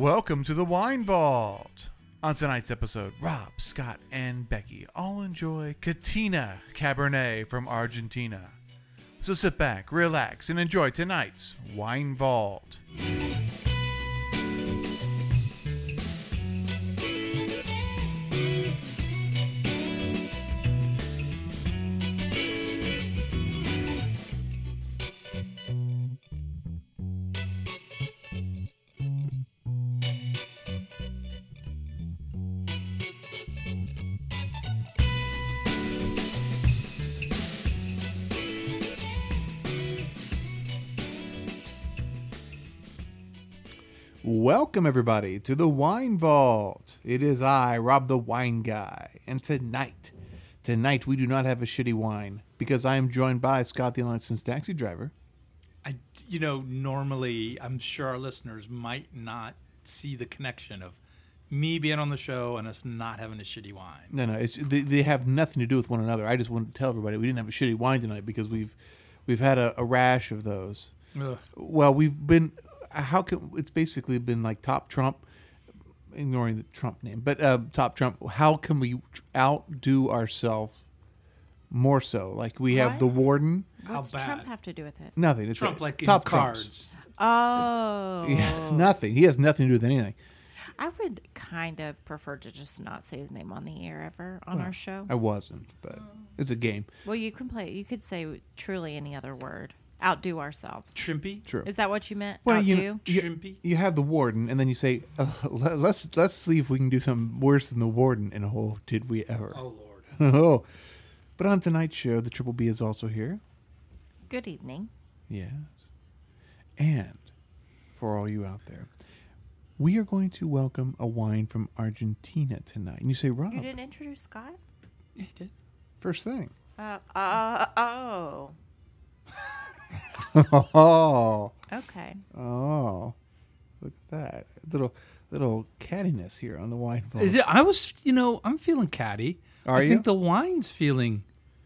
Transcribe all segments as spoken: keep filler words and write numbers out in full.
Welcome to the Wine Vault. On tonight's episode, Rob, Scott, and Becky all enjoy Catina Cabernet from Argentina. So sit back, relax, and enjoy tonight's Wine Vault. Welcome, everybody, to the Wine Vault. It is I, Rob the Wine Guy, and tonight, tonight we do not have a shitty wine because I am joined by Scott the Unlicensed Taxi Driver. I, you know, normally I'm sure our listeners might not see the connection of me being on the show and us not having a shitty wine. No, no, it's, they, they have nothing to do with one another. I just want to tell everybody we didn't have a shitty wine tonight because we've we've had a, a rash of those. Ugh. Well, we've been. How can it's basically been like Top Trump, ignoring the Trump name, but uh, Top Trump. How can we outdo ourselves more so? Like we have What? the warden. What's How bad? Trump have to do with it? Nothing. It's Trump a, like in top cards. Trumps. Oh. Yeah, nothing. He has nothing to do with anything. I would kind of prefer to just not say his name on the air ever on our show. I wasn't, but it's a game. Well, you can play. You could say truly any other word. Outdo ourselves. Trimpy? True. Is that what you meant? Well, Outdo? you know, you, Trimpy? you have the warden, and then you say, uh, let, "Let's let's see if we can do something worse than the warden." And oh, did we ever? Oh, Lord. Oh, but on tonight's show, the Triple B is also here. Good evening. Yes. And for all you out there, we are going to welcome a wine from Argentina tonight. And you say, Rob, You didn't introduce Scott? Yeah, he did. first thing. Uh, uh, oh. Oh, Okay. oh, look at that. Little little cattiness here on the wine vault. Is it- I was, you know, I'm feeling catty. Are I you? think the wine's feeling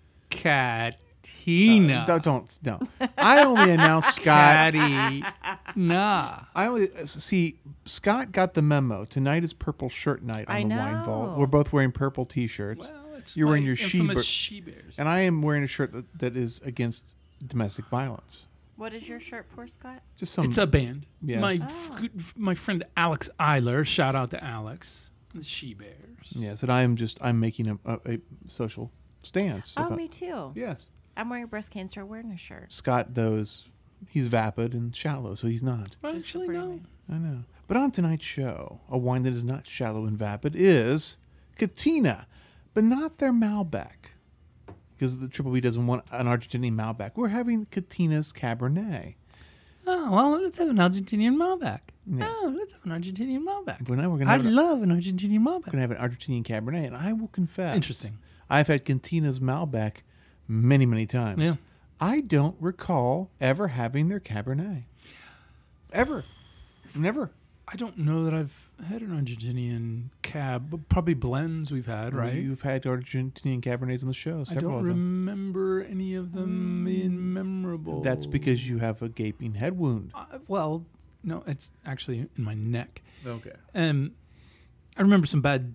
catina. Uh, don't, don't, no. I only announced Scott. Catty. Nah. I only see Scott got the memo. Tonight is purple shirt night on I the wine vault. know. We're both wearing purple t-shirts. Well, it's You're wearing my your infamous she she-bears. And I am wearing a shirt that, that is against domestic violence. What is your shirt for, Scott? Just some. It's a band. Yes. My Oh. f- good- my friend Alex Eiler, shout out to Alex. The She-Bears. Yes, and I am just I'm making a, a, a social stance. Oh, about- me too. Yes. I'm wearing breast cancer awareness shirt. Scott those he's vapid and shallow, so he's not. Well, Just actually, pretty no. me. I know. But on tonight's show, a wine that is not shallow and vapid is Catina, but not their Malbec. Because the Triple B doesn't want an Argentinian Malbec. We're having Catina's Cabernet. Oh, well, let's have an Argentinian Malbec. Yes. Oh, let's have an Argentinian Malbec. But now we're gonna I have an- love an Argentinian We're Malbec. going to have an Argentinian Cabernet, and I will confess. Interesting. I've had Catina's Malbec many, many times. Yeah. I don't recall ever having their Cabernet. Ever. Never. I don't know that I've had an Argentinian cab, but probably blends we've had, right? You've had Argentinian Cabernets on the show, I several don't of them. remember any of them being memorable. That's because you have a gaping head wound. Uh, well, no, it's actually in my neck. Okay. Um, I remember some bad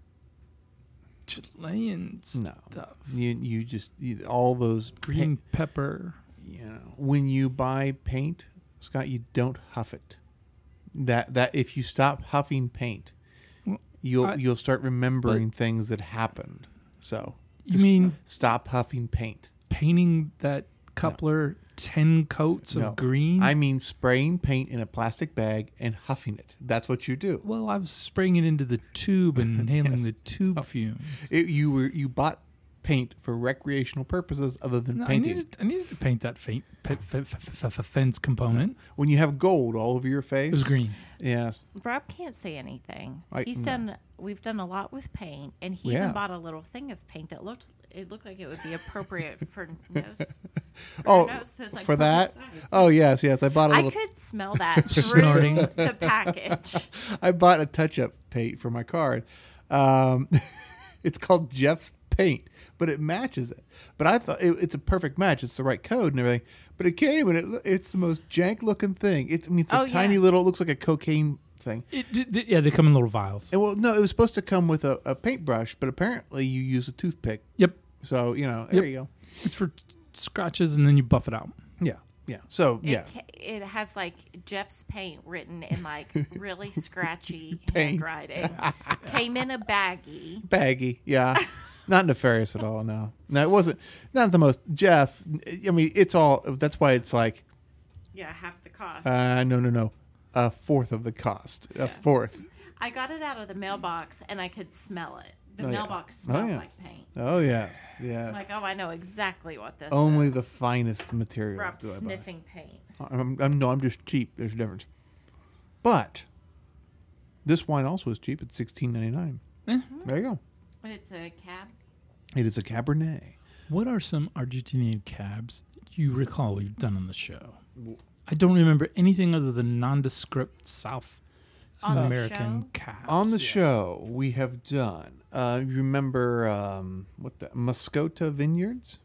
Chilean No. stuff. You you just you, all those Green pa- pepper. you know, when you buy paint, Scott, you don't huff it. That that if you stop huffing paint, Well, you'll I- you'll start remembering things that happened. So You just mean stop huffing paint. painting that coupler ten coats No. of green? I mean spraying paint in a plastic bag and huffing it. That's what you do. well, I was spraying it into the tube and inhaling Yes. Oh. the tube fumes. It, you were you bought paint for recreational purposes other than No, I painting. needed, I needed to paint that faint, pe- fe- fe- fe- fe- fence component. When you have gold all over your face, It was green. yes. Rob can't say anything. I- He's no. done. We've done a lot with paint, and he Yeah. even bought a little thing of paint that looked. It looked like it would be appropriate for nose. For Oh, nose that's like for perfect that? size. Oh yes, yes. I bought a I little. could smell that through Snorting. the package. I bought a touch-up paint for my card. Um, it's called Jeff Paint, but it matches it. But I thought it, it's a perfect match. It's the right code and everything. But it came, and it, it's the most jank-looking thing. It's, I mean, it's a Oh, tiny yeah. little, it looks like a cocaine thing. It, d- d- yeah, they come in little vials. And well, no, it was supposed to come with a, a paintbrush, but apparently you use a toothpick. Yep. So, you know, there Yep. you go. It's for scratches, and then you buff it out. Yeah, yeah. So, It, yeah. ca- it has like Jeff's paint written in like really scratchy Paint. handwriting. Came in a baggie. Baggy, yeah. Not nefarious at all, no. No, it wasn't, not the most, Jeff, I mean, it's all, that's why it's like, Yeah, half the cost. uh, no, no, no. A fourth of the cost. A fourth. I got it out of the mailbox and I could smell it. The Oh, yeah. mailbox Oh, smelled yes. like paint. Oh, yes, yes. I'm like, oh, I know exactly what this Only is. the finest materials Rob do I buy. sniffing paint. I'm, I'm, no, I'm just cheap. There's a difference. But this wine also is cheap. It's sixteen ninety-nine. There you go. It's a cab. It is a Cabernet. What are some Argentinian cabs that you recall we've done on the show? I don't remember anything other than nondescript South On the American show? cabs. On the yes. show, we have done. Uh, you remember um, what the Moscota Vineyards?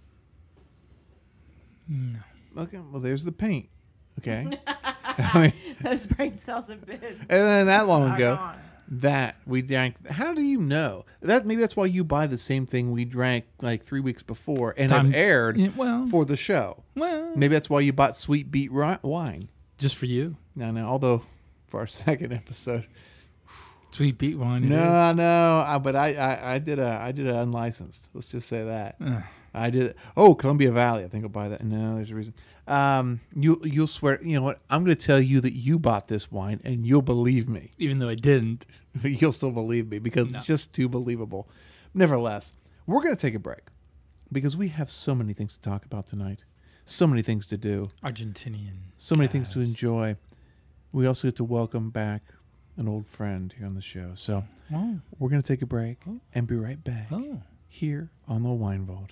No. Okay, well, there's the paint. Okay, I mean, Those brain cells have been. and then that long are ago, gone. that we drank. How do you know that? Maybe that's why you buy the same thing we drank like three weeks before and Time- have aired Yeah, well, for the show. well, Maybe that's why you bought Sweet Beet ri- wine. just for you. No, no. Although for our second episode, Sweet beet wine. it no, no. I, but I, I, I did a, I did a unlicensed. Let's just say that. is. Ugh. I did. Oh, Columbia Valley. I think I'll buy that. No, there's a reason. Um, you you'll swear. You know what? I'm going to tell you that you bought this wine, and you'll believe me. Even though I didn't. You'll still believe me because No. it's just too believable. Nevertheless, we're going to take a break because we have so many things to talk about tonight. So many things to do. Argentinian. So many things to cabs. enjoy. We also get to welcome back an old friend here on the show. So Oh. we're going to take a break Oh. and be right back Oh. here on the Wine Vault.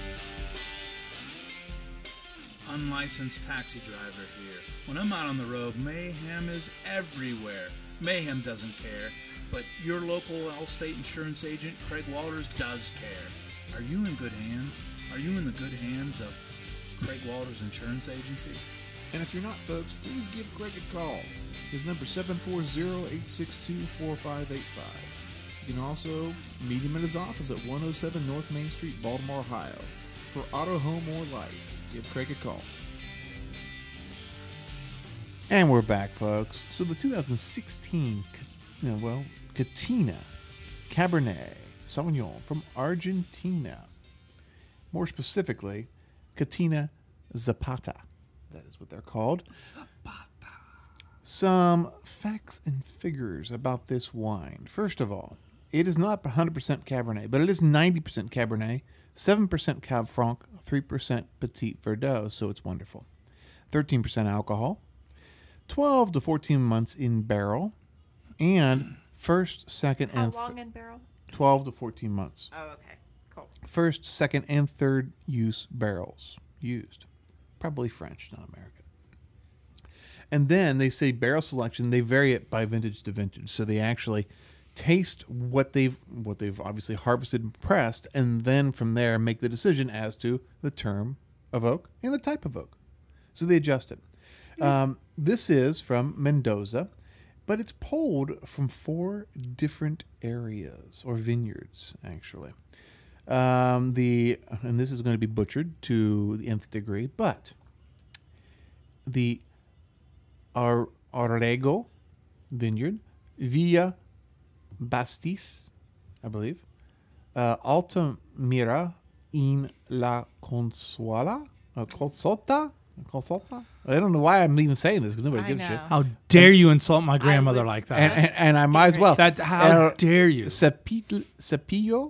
Unlicensed taxi driver here. When I'm out on the road, mayhem is everywhere. Mayhem doesn't care, but your local Allstate insurance agent, Craig Walters, does care. Are you in good hands? Are you in the good hands of Craig Walters Insurance Agency? And if you're not, folks, please give Craig a call. His number is seven four zero, eight six two, four five eight five. You can also meet him at his office at one oh seven North Main Street, Baltimore, Ohio. For auto, home, or life, give Craig a call. And we're back, folks. So the two thousand sixteen, you know, well, Catina Cabernet Sauvignon from Argentina. More specifically, Catina Zapata. That is what they're called. Zapata. Some facts and figures about this wine. First of all, it is not one hundred percent Cabernet, but it is ninety percent Cabernet, seven percent Cab Franc, three percent Petit Verdot, so it's wonderful. thirteen percent alcohol, twelve to fourteen months in barrel, and first, second, How and long th- in barrel? twelve to fourteen months. Oh, okay. Cool. First, second, and third use barrels used. Probably French, not American. And then they say barrel selection, they vary it by vintage to vintage. So they actually taste what they've what they've obviously harvested and pressed, and then from there make the decision as to the term of oak and the type of oak. So they adjust it. Um, this is from Mendoza, but it's pulled from four different areas or vineyards, actually. Um, the and this is going to be butchered to the nth degree, but the Ar- Arrego vineyard, Villa Bastis, I believe, uh, Altamira in La Consuela, uh, Consulta, Consulta. I don't know why I'm even saying this because nobody I gives a shit. know. How dare you insult my grandmother was- like that? And, and, and I might as well. That's how Uh, dare you? Cepil- Cepillo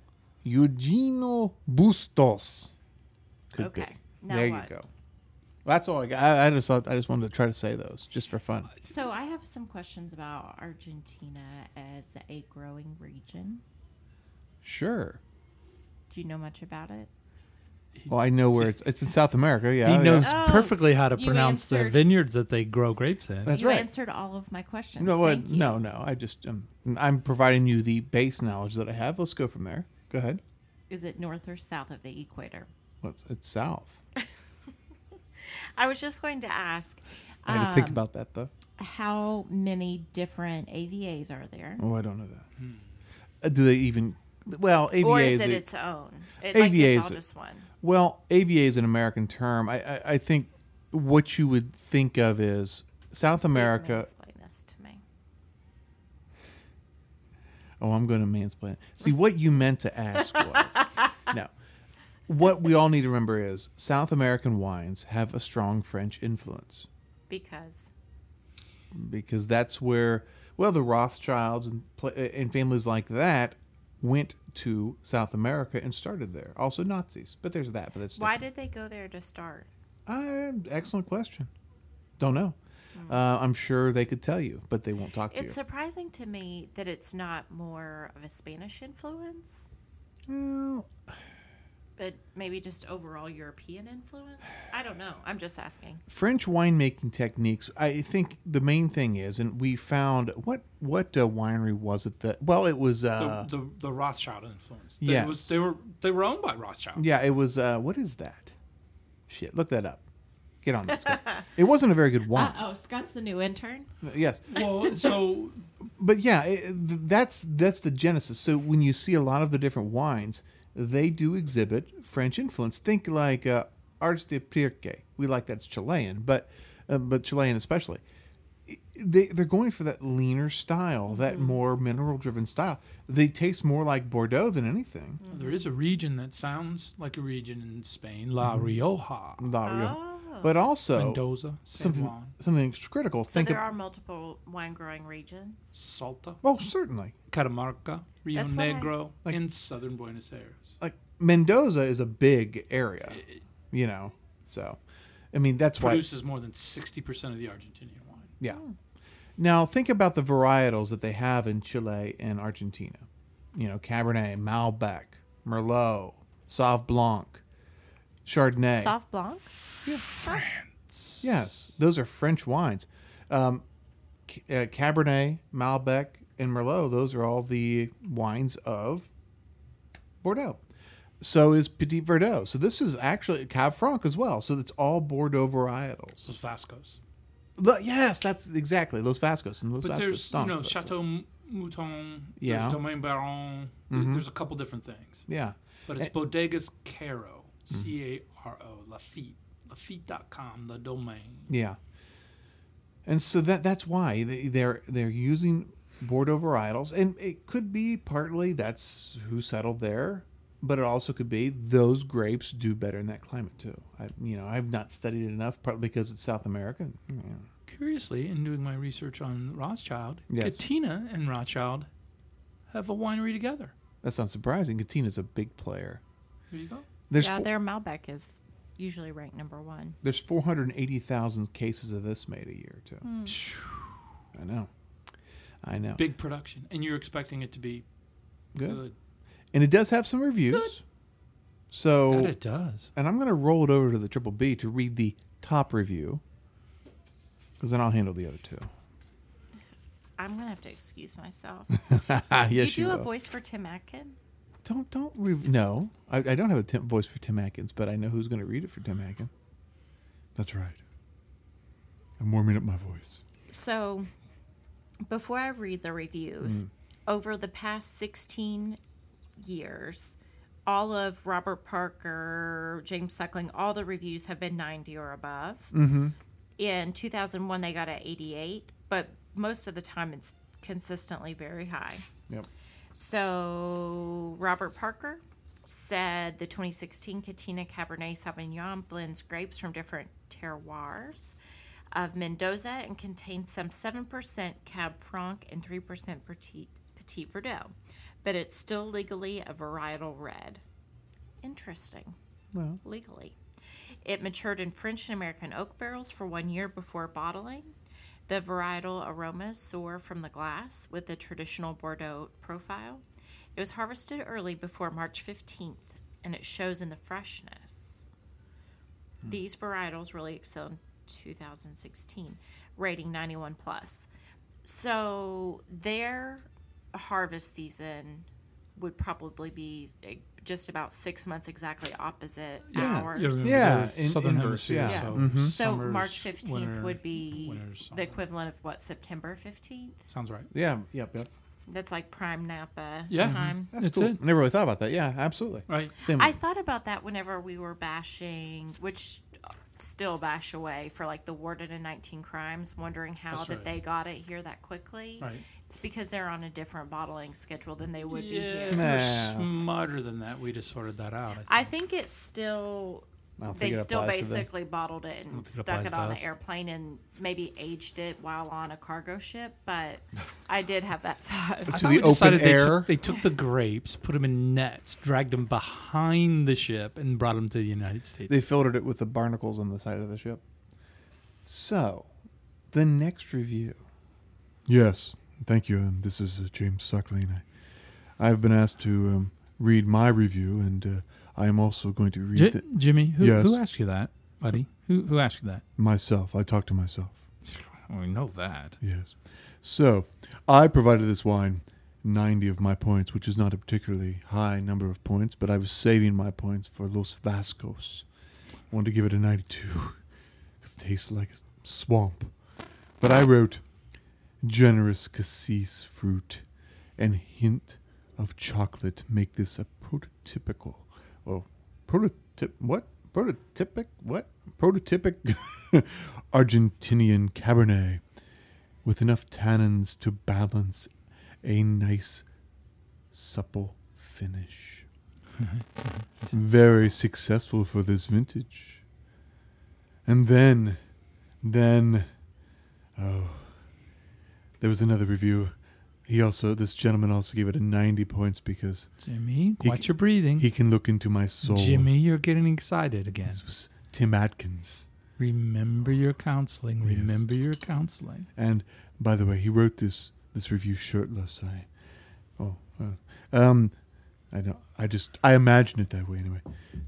Eugenio Bustos. Could be. Okay. Now there what? you go. That's all I got. I, I just thought I just wanted to try to say those just for fun. So I have some questions about Argentina as a growing region. Sure. Do you know much about it? Well, I know where it's. It's in South America. Yeah, he yeah. knows Oh, perfectly how to you pronounce the answered- vineyards that they grow grapes in. That's you right. answered all of my questions. No, what? Thank you. No, no. I just um, I'm providing you the base knowledge that I have. Let's go from there. Go ahead. Is it north or south of the equator? What's it's south? I was just going to ask I had to think um, about that though. how many different A V As are there? Oh, I don't know that. Uh, do they even? Well, A V A Or is is it a- its own? It, like A V A it's is all a- just one. Well, A V A is an American term. I, I, I think what you would think of is South America. Explain this to me. Oh, I'm going to mansplain it. See, what you meant to ask was no. What we all need to remember is South American wines have a strong French influence Because because that's where, well, the Rothschilds and, pla- and families like that went to South America and started there. Also Nazis, but there's that. But that's why different. did they go there to start? Uh, excellent question. Don't know. Uh, I'm sure they could tell you, but they won't talk to It's you. surprising to me that it's not more of a Spanish influence, Well, but maybe just overall European influence. I don't know. I'm just asking. French winemaking techniques. I think the main thing is, and we found what what uh, winery was it that? Well, it was. Uh, the, the the Rothschild influence. They, yes. was, they were they were owned by Rothschild. yeah, it was. Uh, what is that? Shit, look that up. Get on that, Scott. It wasn't a very good wine. Oh, Scott's the new intern. Yes, Well, so but yeah, it, that's that's the genesis. So when you see a lot of the different wines, they do exhibit French influence. Think like uh, Arts de Pirque. We like that's Chilean, but uh, but Chilean especially. They they're going for that leaner style, that more mineral driven style. They taste more like Bordeaux than anything. there is a region that sounds like a region in Spain, La Rioja, La Rioja. Oh. But also Mendoza, San something Juan, something critical. So Think there of, are multiple wine growing regions. Salta, oh, certainly. Catamarca, Rio That's what I- Negro, Like- in southern Buenos Aires. Like Mendoza is a big area, It you know. So, I mean, that's why. produces more than sixty percent of the Argentinian wine. Yeah. Now think about the varietals that they have in Chile and Argentina. You know, Cabernet, Malbec, Merlot, Sauv Blanc, Chardonnay. Sauv Blanc. Yes, those are French wines. Um, C- uh, Cabernet, Malbec, and Merlot, those are all the wines of Bordeaux. So is Petit Verdot. So this is actually Cab Franc as well. So it's all Bordeaux varietals. Those Vascos. The- yes, that's exactly Los Vascos and Los But Vascos. there's, Stunk, you know, but- Chateau M- Mouton, Yeah. there's Domaine Baron, there- Mhm. there's a couple different things. Yeah. But it's Eh. Bodegas Caro, C A R O, Lafitte, Lafitte dot com, the domain. Yeah. And so that that's why they, they're they're using Bordeaux varietals, and it could be partly that's who settled there, but it also could be those grapes do better in that climate too. I you know I've not studied it enough, partly because it's South America. You know. Curiously, in doing my research on Rothschild, Yes. Katina and Rothschild have a winery together. That's not surprising. Catina's a big player. There you go. There's yeah, four, their Malbec is usually ranked number one. there's four hundred eighty thousand cases of this made a year too. I know, I know. Big production. And you're expecting it to be Good. good. And it does have some reviews. So That it does. And I'm going to roll it over to the Triple B to read the top review, because then I'll handle the other two. I'm gonna have to excuse myself. yes, you you do a will. voice for Tim Atkin? Don't don't re- no. I, I don't have a Tim, voice for Tim Atkins, but I know who's going to read it for Tim Atkins. That's right. I'm warming up my voice. So, before I read the reviews, Mm. over the past sixteen years, all of Robert Parker, James Suckling, all the reviews have been ninety or above. Mm-hmm. In two thousand one, they got an eighty-eight, but most of the time it's consistently very high. Yep. So, Robert Parker said the twenty sixteen Katina Cabernet Sauvignon blends grapes from different terroirs of Mendoza and contains some seven percent Cab Franc and three percent Petit, Petit Verdot, but it's still legally a varietal red. Interesting. Well, Legally. It matured in French and American oak barrels for one year before bottling. The varietal aromas soar from the glass with the traditional Bordeaux profile. It was harvested early before March fifteenth, and it shows in the freshness. These varietals really excel in two thousand sixteen, rating ninety-one plus. So their harvest season would probably be just about six months exactly opposite Yeah. ours. Yeah, remember Yeah, the in- southern inverse, hemisphere. yeah. So, Mhm. So summer's March fifteenth winter, would be winter's summer. the equivalent of what, September fifteenth? Sounds right. Yeah, yep, yep. That's like prime Napa Yeah. time. That's It's cool. it. I never really thought about that. Yeah, absolutely. Right. Same. I thought about that whenever we were bashing, which still bash away for like the Warden and nineteen Crimes, wondering how That's that right. they got it here that quickly. Right. It's because they're on a different bottling schedule than they would be Yeah, here. if Nah. we're smarter than that, we'd have sorted that out. I think it's still. I don't They think it still applies to them. basically bottled it don't and think it stuck applies it to on us. an airplane and maybe aged it while on a cargo ship. But I did have that thought. I To thought the we open decided they air. Took, they took the grapes, put them in nets, dragged them behind the ship, and brought them to the United States. They filtered it with the barnacles on the side of the ship. So, the next review. Yes, thank you. Um, this is uh, James Suckling. I, I've been asked to um, read my review, and uh, I am also going to read J- the, Jimmy, who, Yes. who asked you that, buddy? Who who asked you that? myself. I talk to myself. Well, we know that. Yes. So, I provided this wine ninety of my points, which is not a particularly high number of points, but I was saving my points for Los Vascos. I wanted to give it a ninety-two because it tastes like a swamp. But I wrote generous cassis fruit and hint of chocolate make this a prototypical, well, prototyp, what? Prototypic, what? Prototypic Argentinian Cabernet with enough tannins to balance a nice, supple finish. Very successful for this vintage. And then, then, oh, there was another review. He also, this gentleman also gave it a ninety points because Jimmy, He watch c- your breathing. he can look into my soul. Jimmy, you're getting excited again. This was Tim Atkins. Remember your counseling. Yes. Remember your counseling. And by the way, he wrote this this review shirtless. I, oh, uh, um, I don't. I just I imagine it that way anyway.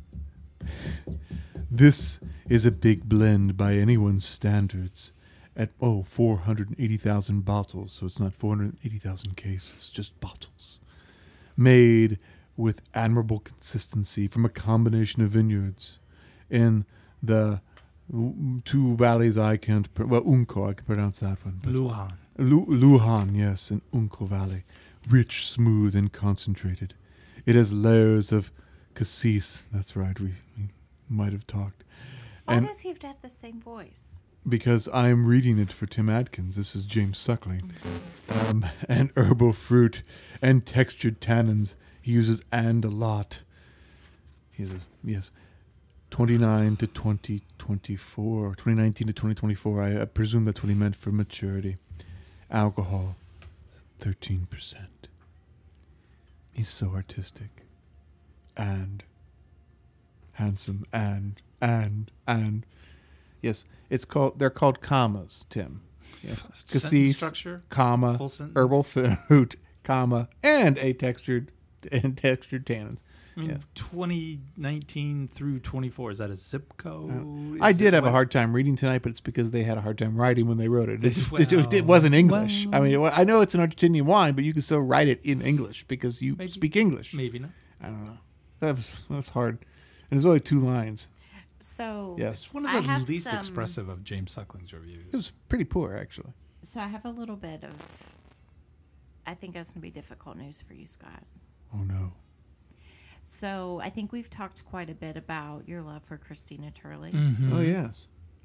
This is a big blend by anyone's standards. At oh, four hundred eighty thousand bottles, so it's not four hundred eighty thousand cases, just bottles. Made with admirable consistency from a combination of vineyards in the w- two valleys I can't, pr- well, Unco, I can pronounce that one. But Lujan. Lu- Lujan, yes, in Unco Valley. Rich, smooth, and concentrated. It has layers of cassis. That's right, we, we might have talked. Why And does he have to have the same voice? because I'm reading it for Tim Atkins. This is James Suckling. Um, and herbal fruit and textured tannins. He uses and a lot. He says, yes, twenty-nine to twenty twenty-four, twenty nineteen to twenty twenty-four. I, I presume that's what he meant for maturity. Alcohol, thirteen percent. He's so artistic. And handsome and, and, and. Yes, it's called. They're called commas, Tim. Yes, Sentence cassis, structure. comma, Full sentence. herbal fruit, comma, and a textured and textured tannins. I mean, Yeah. twenty nineteen through twenty-four. Is that a zip code? I Is did it have a what- hard time reading tonight, but it's because they had a hard time writing when they wrote it. It, just, it, Well, it wasn't English. I mean, well. I know it's an Argentinian wine, but you can still write it in English because you Maybe. speak English. Maybe not. I don't know. That was that's hard, and there's only two lines. So Yes, It's one I of the have least some- expressive of James Suckling's reviews. it was pretty poor actually. So I have a little bit of. I think that's going to be difficult news for you, Scott. Oh no. So I think we've talked quite a bit about your love for Christina Turley, Mhm. Oh yes.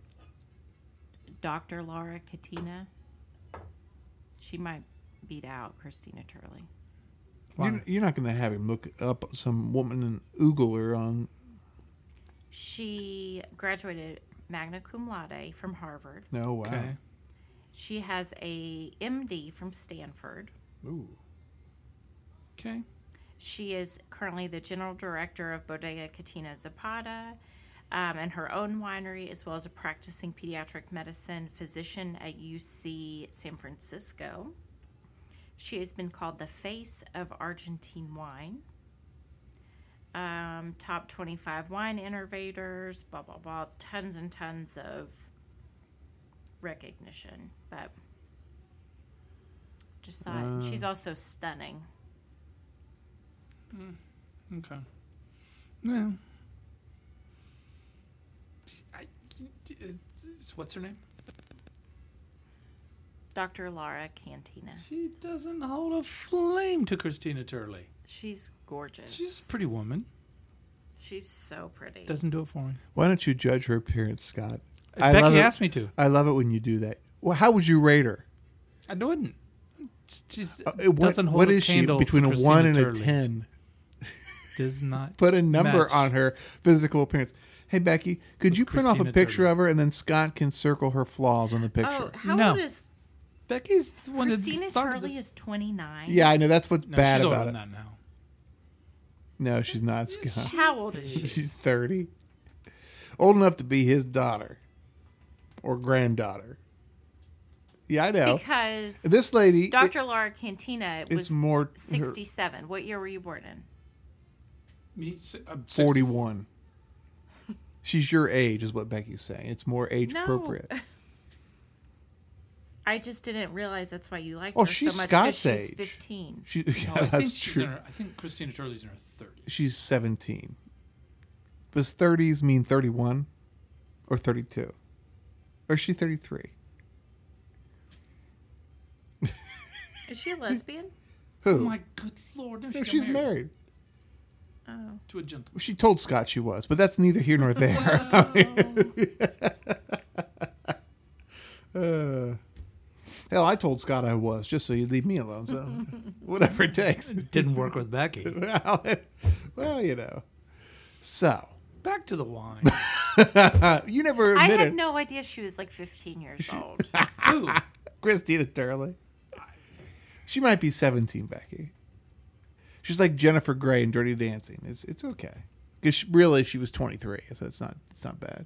Doctor Laura Katina. She might beat out Christina Turley. Why? You're, you're not going to have him look up some woman in Oogler on. She graduated magna cum laude from Harvard. No, wow. Okay. She has a M D from Stanford. Ooh. Okay. She is currently the general director of Bodega Katina Zapata um, and her own winery, as well as a practicing pediatric medicine physician at U C San Francisco. She has been called the face of Argentine wine. Um, top twenty-five wine innovators, blah, blah, blah. Tons and tons of recognition. But just thought Uh. she's also stunning. Okay. Yeah. I, it's, what's her name? Doctor Laura Cantina. She doesn't hold a flame to Christina Turley. She's gorgeous. She's a pretty woman. She's so pretty. Doesn't do it for me. Why don't you judge her appearance, Scott? Becky love it. asked me to. I love it when you do that. Well, how would you rate her? I wouldn't. She's Uh, what, doesn't hold what a is she candle between to a Christina one and Turley. a ten? Does not Put a number match. on her physical appearance. Hey Becky, could With you print off a Christina picture Turley. of her and then Scott can circle her flaws on the picture? Oh, how No. old is Becky's the one that Christina started Turley? this. Is twenty-nine. Yeah, I know that's what's No, bad she's older about than it. that now. No, she's not, Scott. How old is she? She's thirty. Old enough to be his daughter or granddaughter. Yeah, I know. Because This lady, Doctor it- Laura Cantina it's was more her- sixty-seven. What year were you born in? Me, si- I'm six- forty-one. She's your age, is what Becky's saying. It's more age No. appropriate. I just didn't realize that's why you liked Oh, her she's so much. 'cause Scott's she's age. fifteen. She, No, yeah, I think that's she's true. in her, I think Christina Turley's in her thirties. She's seventeen. Does thirties mean thirty-one or thirty-two? Or is she thirty-three? Is she a lesbian? Who? Oh my good lord! No, she No, got she's married. Oh. to a gentleman. She told Scott she was, but that's neither here nor there. uh, hell, I told Scott I was, just so you'd leave me alone. So whatever it takes. Didn't work with Becky. well, well, you know. So Back to the wine. you never I admitted had no idea she was like fifteen years old. Ooh, Christina Turley. She might be seventeen, Becky. She's like Jennifer Grey in Dirty Dancing. It's it's okay because really she was twenty-three, so it's not it's not bad.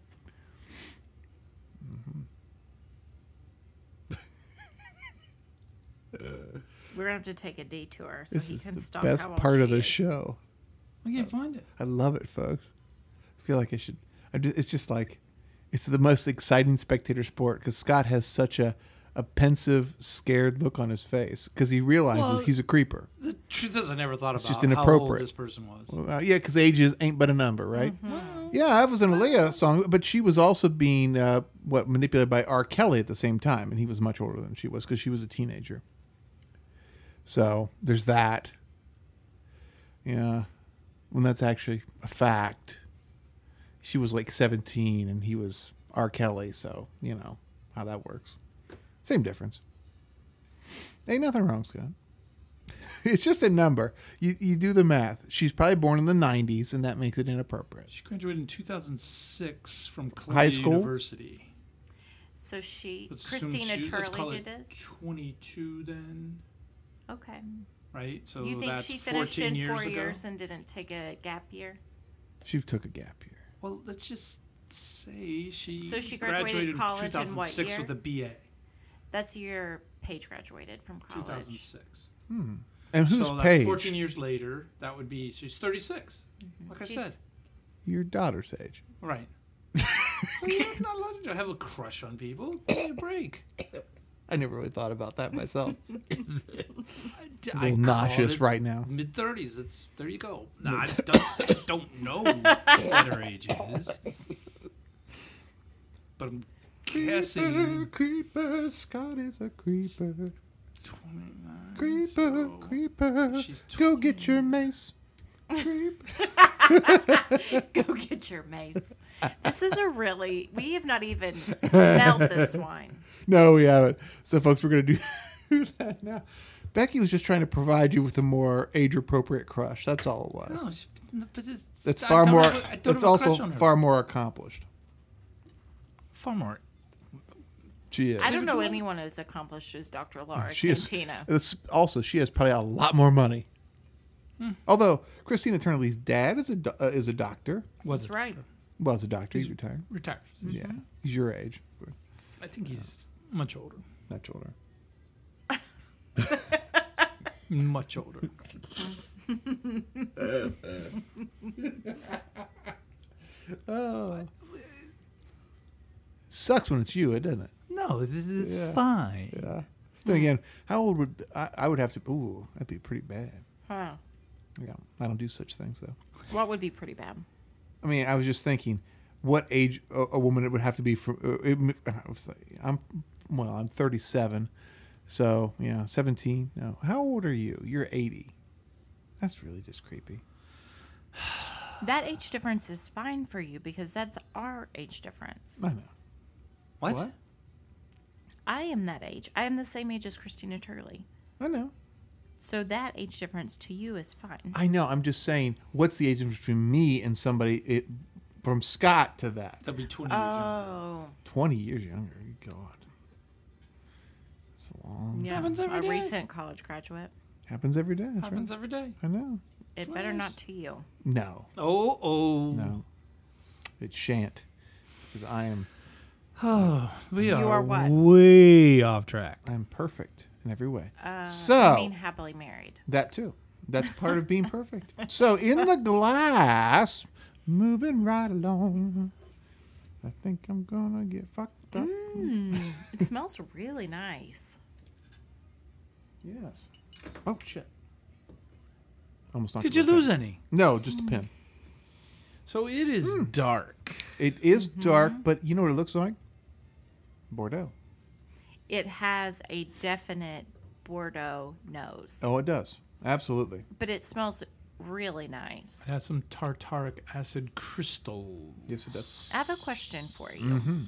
We're gonna have to take a detour so This he is can the stalk best how old part of she the is. show. I can't find it. I love it, folks. I feel like I should. I just, it's just like it's the most exciting spectator sport because Scott has such a, a pensive, scared look on his face because he realizes Well, he's a creeper. The truth is, I never thought about just how old inappropriate. this person was. Well, yeah, because ages ain't but a number, right? Yeah, that was an Aaliyah song, but she was also being uh, what manipulated by R. Kelly at the same time, and he was much older than she was because she was a teenager. So there's that. Yeah, when that's actually a fact. She was like seventeen, and he was R. Kelly, so you know how that works. Same difference. Ain't nothing wrong, Scott. It's just a number. You you do the math. She's probably born in the nineties, and that makes it inappropriate. She graduated in two thousand six from Columbia High school? University. So she, Let's assume Christina she- let's call Turley it did this. twenty-two then, Okay. right? So You think that's she finished fourteen in years four ago. years and didn't take a gap year? She took a gap year. Well, let's just say she So she graduated college in what two thousand six year? with a B A. That's the year Paige graduated from two thousand college. six. And who's so that's Paige? fourteen years later. That would be she's thirty-six. Like I She's- said, Your daughter's age. right. So you're not allowed to have a crush on people. Give me a break. I never really thought about that myself. I, A little nauseous right now. Mid thirties. It's there. You go. Nah, I, don't, I don't know what her age is, but I'm guessing Creeper, Scott is a creeper. twenty-nine. Creeper, so creeper. she's Go get your mace. Go get your mace. This is a really, we have not even smelled this wine. No, we haven't. So, folks, we're going to do that now. Becky was just trying to provide you with a more age-appropriate crush. That's all it was. No, she, but it's, That's I far don't more. have a- I don't That's have a also crush on her. far more accomplished. far more. She is. I don't know what you anyone as accomplished as Doctor Laura She is. Cantina. it's- Also, she has probably a lot more money. Although Christina Turley's dad is a do- uh, is a doctor. Was That's right. Well, as a doctor, he's retired. Retired. Yeah, he's your age. I think he's much older. Much older. Much older. Oh, sucks when it's you, doesn't it? No, this is Yeah. fine. Yeah. Then again, how old would I, I would have to? Ooh, that'd be pretty bad. Huh. Yeah, I don't do such things though. What would be pretty bad? I mean, I was just thinking, what age a, a woman it would have to be for? Uh, it, I was like, I'm well, I'm thirty-seven, so yeah, seventeen. No, how old are you? You're eighty. That's really just creepy. That age difference is fine for you because that's our age difference. I know. What? What? I am that age. I am the same age as Christina Turley. I know. So that age difference to you is fine. I know. I'm just saying, what's the age difference between me and somebody it, from Scott to that? That'd be twenty years younger. Oh, twenty years younger. God. It's a long. yeah. Happens every a day. recent college graduate. Happens every day. That's Happens right. every day. I know. It better not to you. No. Oh, oh. No. It shan't. Because I am Oh, we You are, are what? way off track. I am perfect in every way. Uh, So- I mean, happily married. That too. That's part of being perfect. So in the glass, moving right along. I think I'm gonna get fucked up. Mm, it smells really nice. Yes. Oh shit. Almost knocked Did it you back lose up. any? No, just a pin. So it is dark. It is Mm-hmm. dark, but you know what it looks like? Bordeaux. It has a definite Bordeaux nose, Oh, it does. Absolutely. but it smells really nice. It has some tartaric acid crystal. Yes, it does. I have a question for you. Mm-hmm.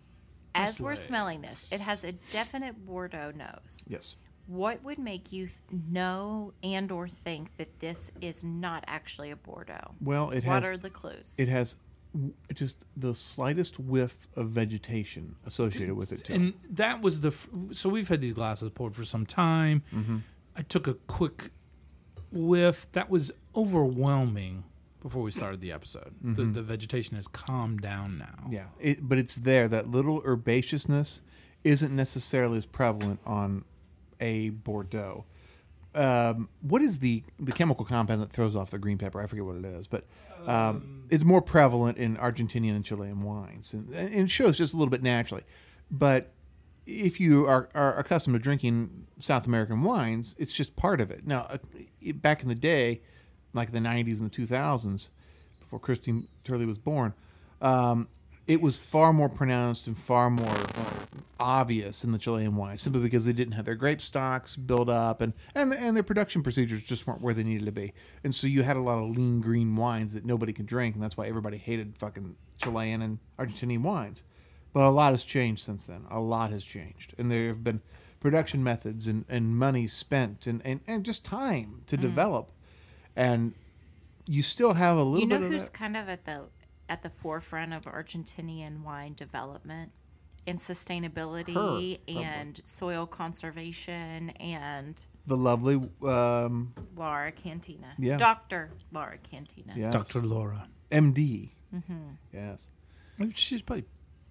As we're Slay. smelling this, it has a definite Bordeaux nose. Yes. What would make you th- know and or think that this is not actually a Bordeaux? Well, it what has are the clues? it has w- just the slightest whiff of vegetation associated with it too. And that was the. f- So we've had these glasses poured for some time. Mm-hmm. I took a quick whiff. That was overwhelming before we started the episode. The, the vegetation has calmed down now. Mm-hmm. Yeah, it, but it's there. That little herbaceousness isn't necessarily as prevalent on a Bordeaux. Um, what is the the chemical compound that throws off the green pepper? I forget what it is, but um, it's more prevalent in Argentinian and Chilean wines, and, and it shows just a little bit naturally. But if you are, are accustomed to drinking South American wines, it's just part of it. Now, uh, it- back in the day, like the nineties and the two thousands, before Christine Turley was born, um, it was far more pronounced and far more uh, obvious in the Chilean wines, simply because they didn't have their grape stocks built up, and and and their production procedures just weren't where they needed to be. And so you had a lot of lean green wines that nobody could drink, and that's why everybody hated fucking Chilean and Argentinian wines. But a lot has changed since then. A lot has changed, and there have been production methods and, and money spent and, and, and just time to develop, and you still have a little you know bit of who's that. kind of at the at the forefront of Argentinian wine development and sustainability Her, and soil conservation and The lovely, um, Laura Cantina. Yeah. Doctor Laura Cantina. yes, Doctor Laura. M D. Mm-hmm. Yes, Oh, she's probably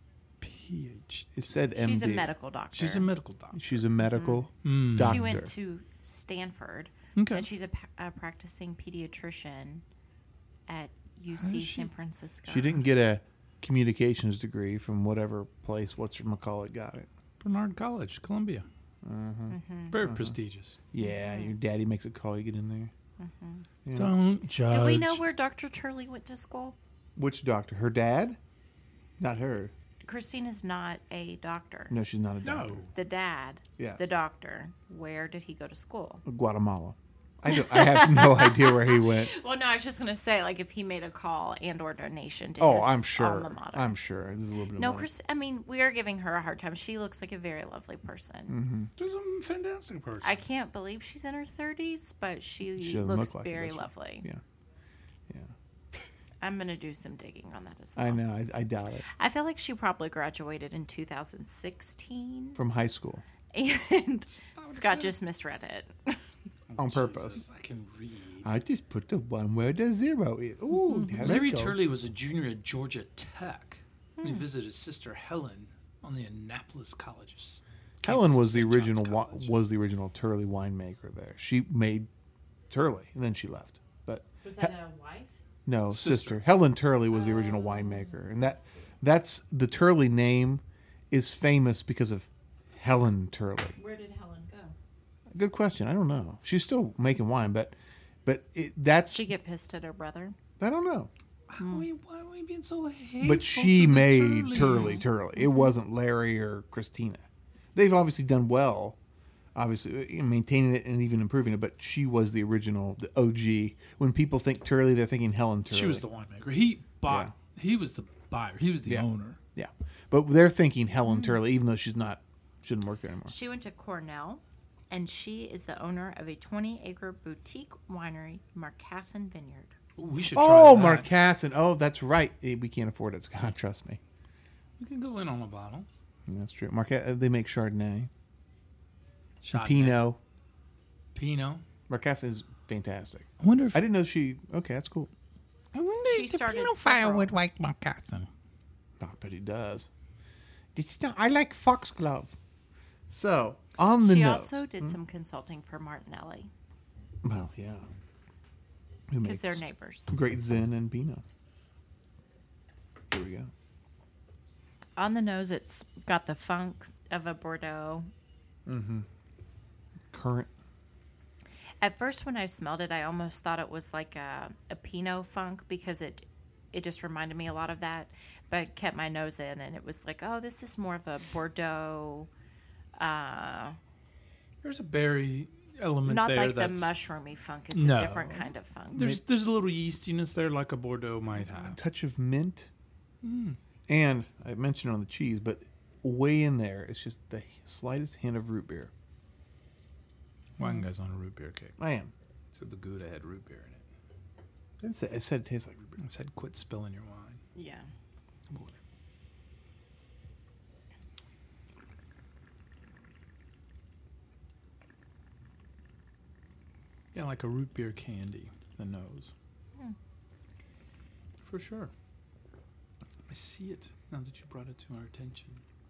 P H. it said M D. She's a medical doctor. She's a medical doctor. She's a medical Mm. doctor. She went to Stanford, Okay. and she's a, pa- a practicing pediatrician at U C is she? San Francisco. She didn't get a communications degree from whatever place what's her McCall got it. Bernard College, Columbia. Mm-hmm. Very prestigious. Yeah, your daddy makes a call. You get in there. Yeah. Don't judge. Do we know where Doctor Turley went to school? Which doctor? Her dad? Not her. Christina's not a doctor. No, she's not a doctor. No. The dad, Yes. the doctor, where did he go to school? Guatemala. I don't, I have no idea where he went. Well, no, I was just going to say, like, if he made a call and or donation to Oh, his I'm sure. alma mater. I'm sure. There's a little bit of No, money. Chris. I mean, we are giving her a hard time. She looks like a very lovely person. She's a fantastic person. I can't believe she's in her thirties, but she, She doesn't looks look like it, very does she? lovely. Yeah. I'm going to do some digging on that as well. I know. I, I doubt it. I feel like she probably graduated in two thousand sixteen, From high school. and Scott just misread it. On purpose. Jesus, I can read. I just put the one where the zero is. Ooh, there Larry it goes. Turley was a junior at Georgia Tech. He visited his sister Helen on the Annapolis College. Helen campus was of the Saint John's original wa- College. was the original Turley winemaker there. She made Turley, and then she left. But Was that a wife? no, sister. Sister. Helen Turley was the original winemaker, and that that's the Turley name is famous because of Helen Turley. Where did Helen go? Good question. I don't know. She's still making wine, but But it, that's She get pissed at her brother. I don't know. Why, why are we being so hateful? But she to the made Turleys? Turley Turley. It wasn't Larry or Christina. They've obviously done well, obviously in maintaining it and even improving it. But she was the original, the O G. When people think Turley, they're thinking Helen Turley. She was the winemaker. He bought. Yeah. He was the buyer. He was the Yeah. owner. Yeah, but they're thinking Helen Turley, even though she's not, shouldn't work there anymore. She went to Cornell, and she is the owner of a twenty-acre boutique winery, Marcassin Vineyard. We should. Oh, try that. Marcassin. Oh, that's right. Eh, We can't afford it, Scott. Trust me. We can go in on a bottle. That's true. Marca- they make Chardonnay, Shot Pinot. Pinot. Marcassin is fantastic. I wonder if I didn't know she. Okay, that's cool. I wonder She if the started Pinot fire several. would like Marcassin. Oh, but he does. It's not, I like foxglove. So on the She note. also did some consulting for Martinelli Well, yeah. Who because makes they're neighbors. great Zin and Pinot. Here we go. On the nose, it's got the funk of a Bordeaux. Current. At first, when I smelled it, I almost thought it was like a, a Pinot funk because it it just reminded me a lot of that. But I kept my nose in, and it was like, oh, this is more of a Bordeaux, uh, There's a berry element not there. like the that's, mushroomy funk. It's No. a different kind of funk. There's there's a little yeastiness there, like a Bordeaux might have. Touch of mint. And I mentioned on the cheese, but way in there, it's just the slightest hint of root beer. Wine guy's on a root beer kick. I am. So the Gouda had root beer in it. It said it, said it tastes like root beer. I said, quit spilling your wine. Yeah. Yeah, like a root beer candy, the nose. For sure. I see it now that you brought it to our attention.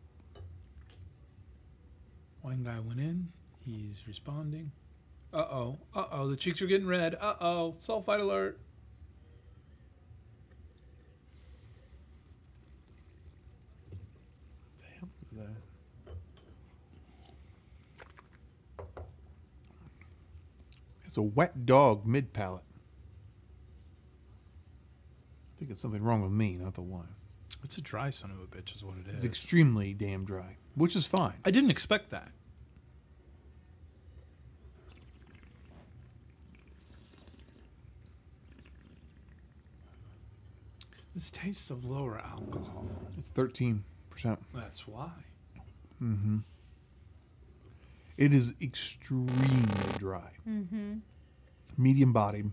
Wine guy went in. He's responding. Uh-oh. Uh-oh. The cheeks are getting red. Uh-oh. Sulfite alert. What the hell is that? It's a wet dog mid palate. I think it's something wrong with me, not the wine. It's a dry son of a bitch is what it It's is. extremely damn dry, which is fine. I didn't expect that. This tastes of lower alcohol. It's thirteen percent. That's why. It is extremely dry. Mm-hmm. Medium bodied.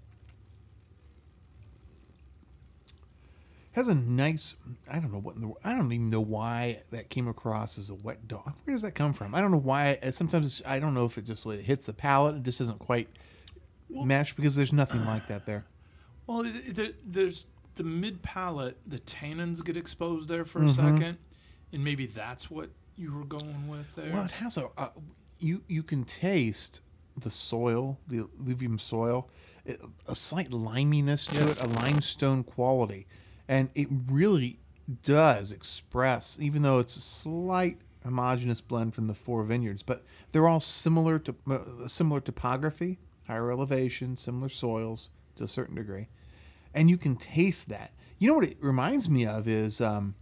Has a nice, I don't know what, in the, I don't even know why that came across as a wet dog. Where does that come from? I don't know why. uh, Sometimes it's, I don't know if it just it hits the palate. It just doesn't quite mesh because there's nothing like that there. Well, it, it, there- there's the mid palate, the tannins get exposed there for a second, and maybe that's what you were going with there. Well, it has a, uh, you you can taste the soil, the alluvium soil, it, a slight liminess to Yes. it, a limestone quality, and it really does express, even though it's a slight homogeneous blend from the four vineyards, but they're all similar to uh, similar topography, higher elevation, similar soils to a certain degree, and you can taste that. You know what it reminds me of is um,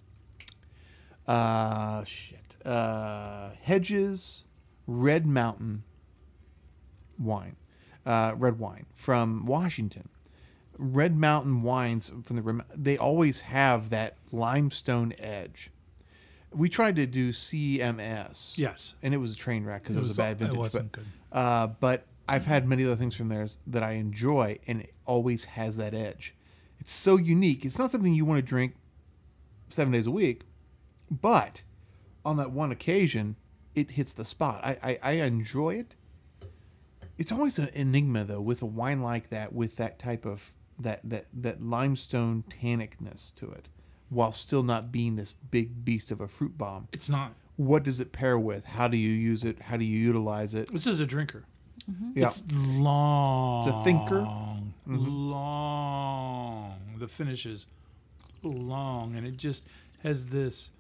uh, shit, uh, Hedges Red Mountain wine, uh, red wine from Washington. Red Mountain wines from the Rem- they always have that limestone edge. We tried to do C M S, Yes. and it was a train wreck because It it, was was- a bad it vintage. wasn't but, good. Uh, but I've had many other things from theirs that I enjoy, and it always has that edge. It's so unique. It's not something you want to drink seven days a week, but on that one occasion, it hits the spot. I, I, I enjoy it. It's always an enigma, though, with a wine like that, with that type of that that that limestone tannicness to it, while still not being this big beast of a fruit bomb. It's not. What does it pair with? How do you use it? How do you utilize it? This is a drinker. Yeah, It's long. It's a thinker. Long. The finish is long, and it just has this.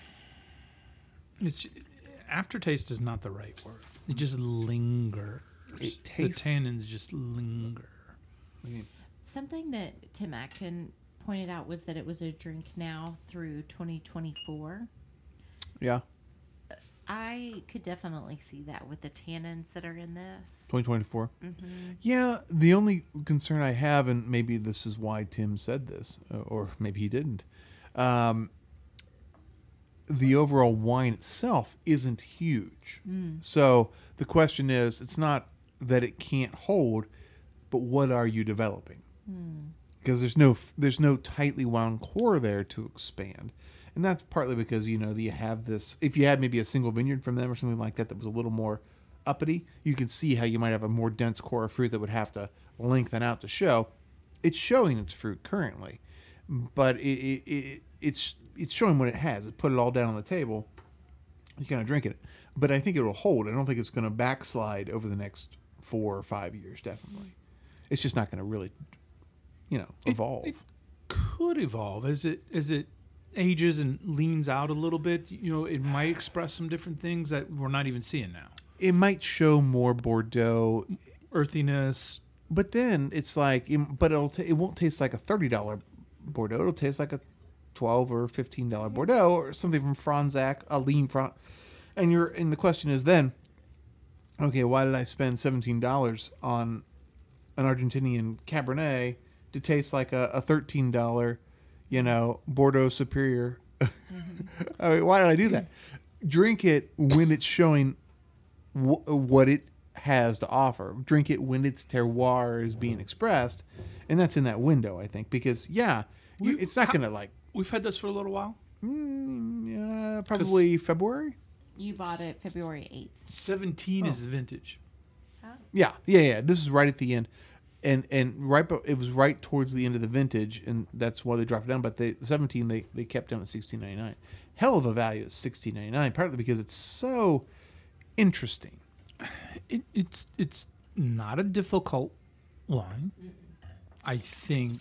It's aftertaste is not the right word. It just linger. lingers. It tastes- the tannins just linger. Something that Tim Atkin pointed out was that it was a drink now through twenty twenty-four. Yeah, I could definitely see that with the tannins that are in this. twenty twenty-four. Mm-hmm. Yeah, the only concern I have, and maybe this is why Tim said this, uh, or maybe he didn't, um, the overall wine itself isn't huge. Mm. So the question is, it's not that it can't hold, but what are you developing? Mm. Because there's no there's no tightly wound core there to expand, and that's partly because you know you have this. If you had maybe a single vineyard from them or something like that that was a little more uppity, you can see how you might have a more dense core of fruit that would have to lengthen out to show. It's showing its fruit currently, but it, it, it it's it's showing what it has. It put it all down on the table. You kind of drink it, but I think it will hold. I don't think it's going to backslide over the next four or five years. Definitely, it's just not going to really, you know, evolve. It, it could evolve as it as it ages and leans out a little bit. You know, it might express some different things that we're not even seeing now. It might show more Bordeaux, Earthiness. but then it's like, but it'll t- it won't taste like a thirty dollar Bordeaux. It'll taste like a twelve or fifteen dollar Bordeaux or something from Franzac, a lean Fran. And you're and the question is then, okay, why did I spend seventeen dollars on an Argentinian Cabernet to taste like a, a thirteen dollar, you know, Bordeaux Superior? Mm-hmm. I mean, why did I do that? Drink it when it's showing w- what it has to offer. Drink it when its terroir is being expressed, and that's in that window, I think. Because yeah, you, it's not gonna like We've had this for a little while. mm, uh, probably February. You bought it February eighth. seventeen Oh. is vintage. Yeah, yeah, yeah. This is right at the end, and and right, be- it was right towards the end of the vintage, and that's why they dropped it down. But they seventeen they they kept down at sixteen ninety nine. Hell of a value at sixteen ninety nine. Partly because it's so interesting. It, it's it's not a difficult wine. I think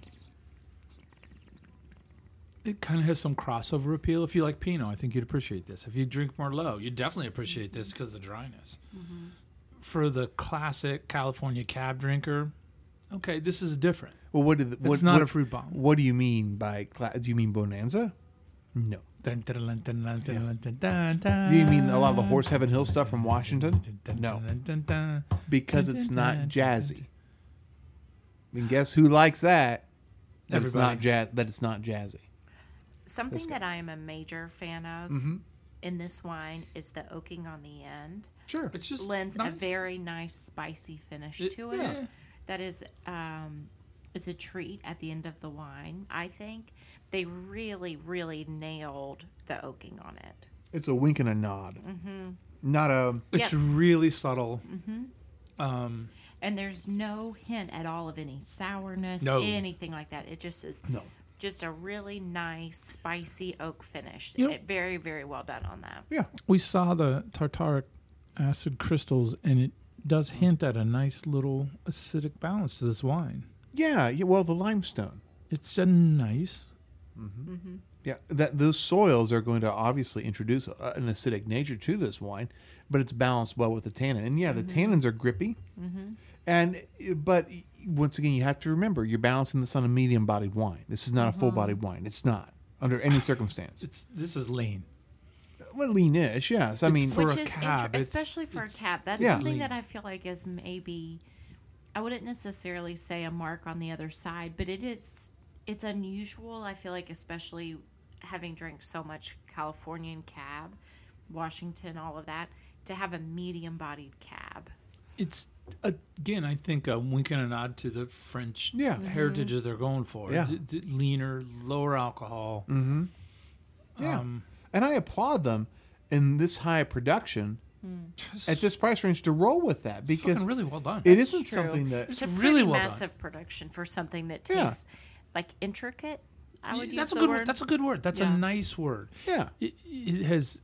it kind of has some crossover appeal. If you like Pinot, I think you'd appreciate this. If you drink Merlot, you'd definitely appreciate this because of the dryness. Mm-hmm. For the classic California cab drinker, okay, this is different. Well, what did the, what, It's not what, a fruit bomb. What do you mean by cla- do you mean Bonanza? No. Dun, dun, dun, dun, dun, Yeah. dun, dun, dun, dun. Do you mean a lot of the Horse Heaven Hill stuff from Washington? No, Dun, dun, dun. because it's not jazzy. I mean, guess who likes that? That it's not Everybody. jazz. That it's not jazzy. Something This guy. that I am a major fan of Mm-hmm. in this wine is the oaking on the end. Sure. It's just Lends nice. a very nice spicy finish It- to it. yeah. That is, um, it's a treat at the end of the wine. I think they really, really nailed the oaking on it. It's a wink and a nod. Mm-hmm. Not a. It's Yep. really subtle. Mm-hmm. Um, And there's no hint at all of any sourness, No. anything like that. It just is No. just a really nice, spicy oak finish. Yep. It, very, very well done on that. Yeah. we saw the tartaric acid crystals, and it does hint at a nice little acidic balance to this wine. Yeah. Yeah. Well, the limestone. It's a nice. Mm-hmm. Yeah. That those soils are going to obviously introduce a, an acidic nature to this wine, but it's balanced well with the tannin. And yeah, the tannins are grippy. Mm-hmm. And but once again, you have to remember you're balancing this on a medium-bodied wine. This is not a full-bodied wine. It's not under any circumstance. It's this is lean. Well, lean-ish, yes. I It's mean, for Which a is cab, inter- it's- especially for a it's- cab. That's Yeah. something lean. that I feel like is maybe I wouldn't necessarily say a mark on the other side, but it is it's unusual. I feel like, especially having drank so much Californian cab, Washington, all of that, to have a medium-bodied cab. It's again, I think a wink and a nod to the French Yeah. heritage that they're going for. Yeah. D- d- leaner, lower alcohol. mm-hmm. Yeah. Um, And I applaud them in this high production just at this price range to roll with that it's because fucking really well done. it That's isn't true. something that It's It's a pretty really well done. massive production for something that Yeah. tastes like intricate. I would Yeah, that's use a the good word. That's a good word. That's Yeah. a nice word. yeah. It, it has.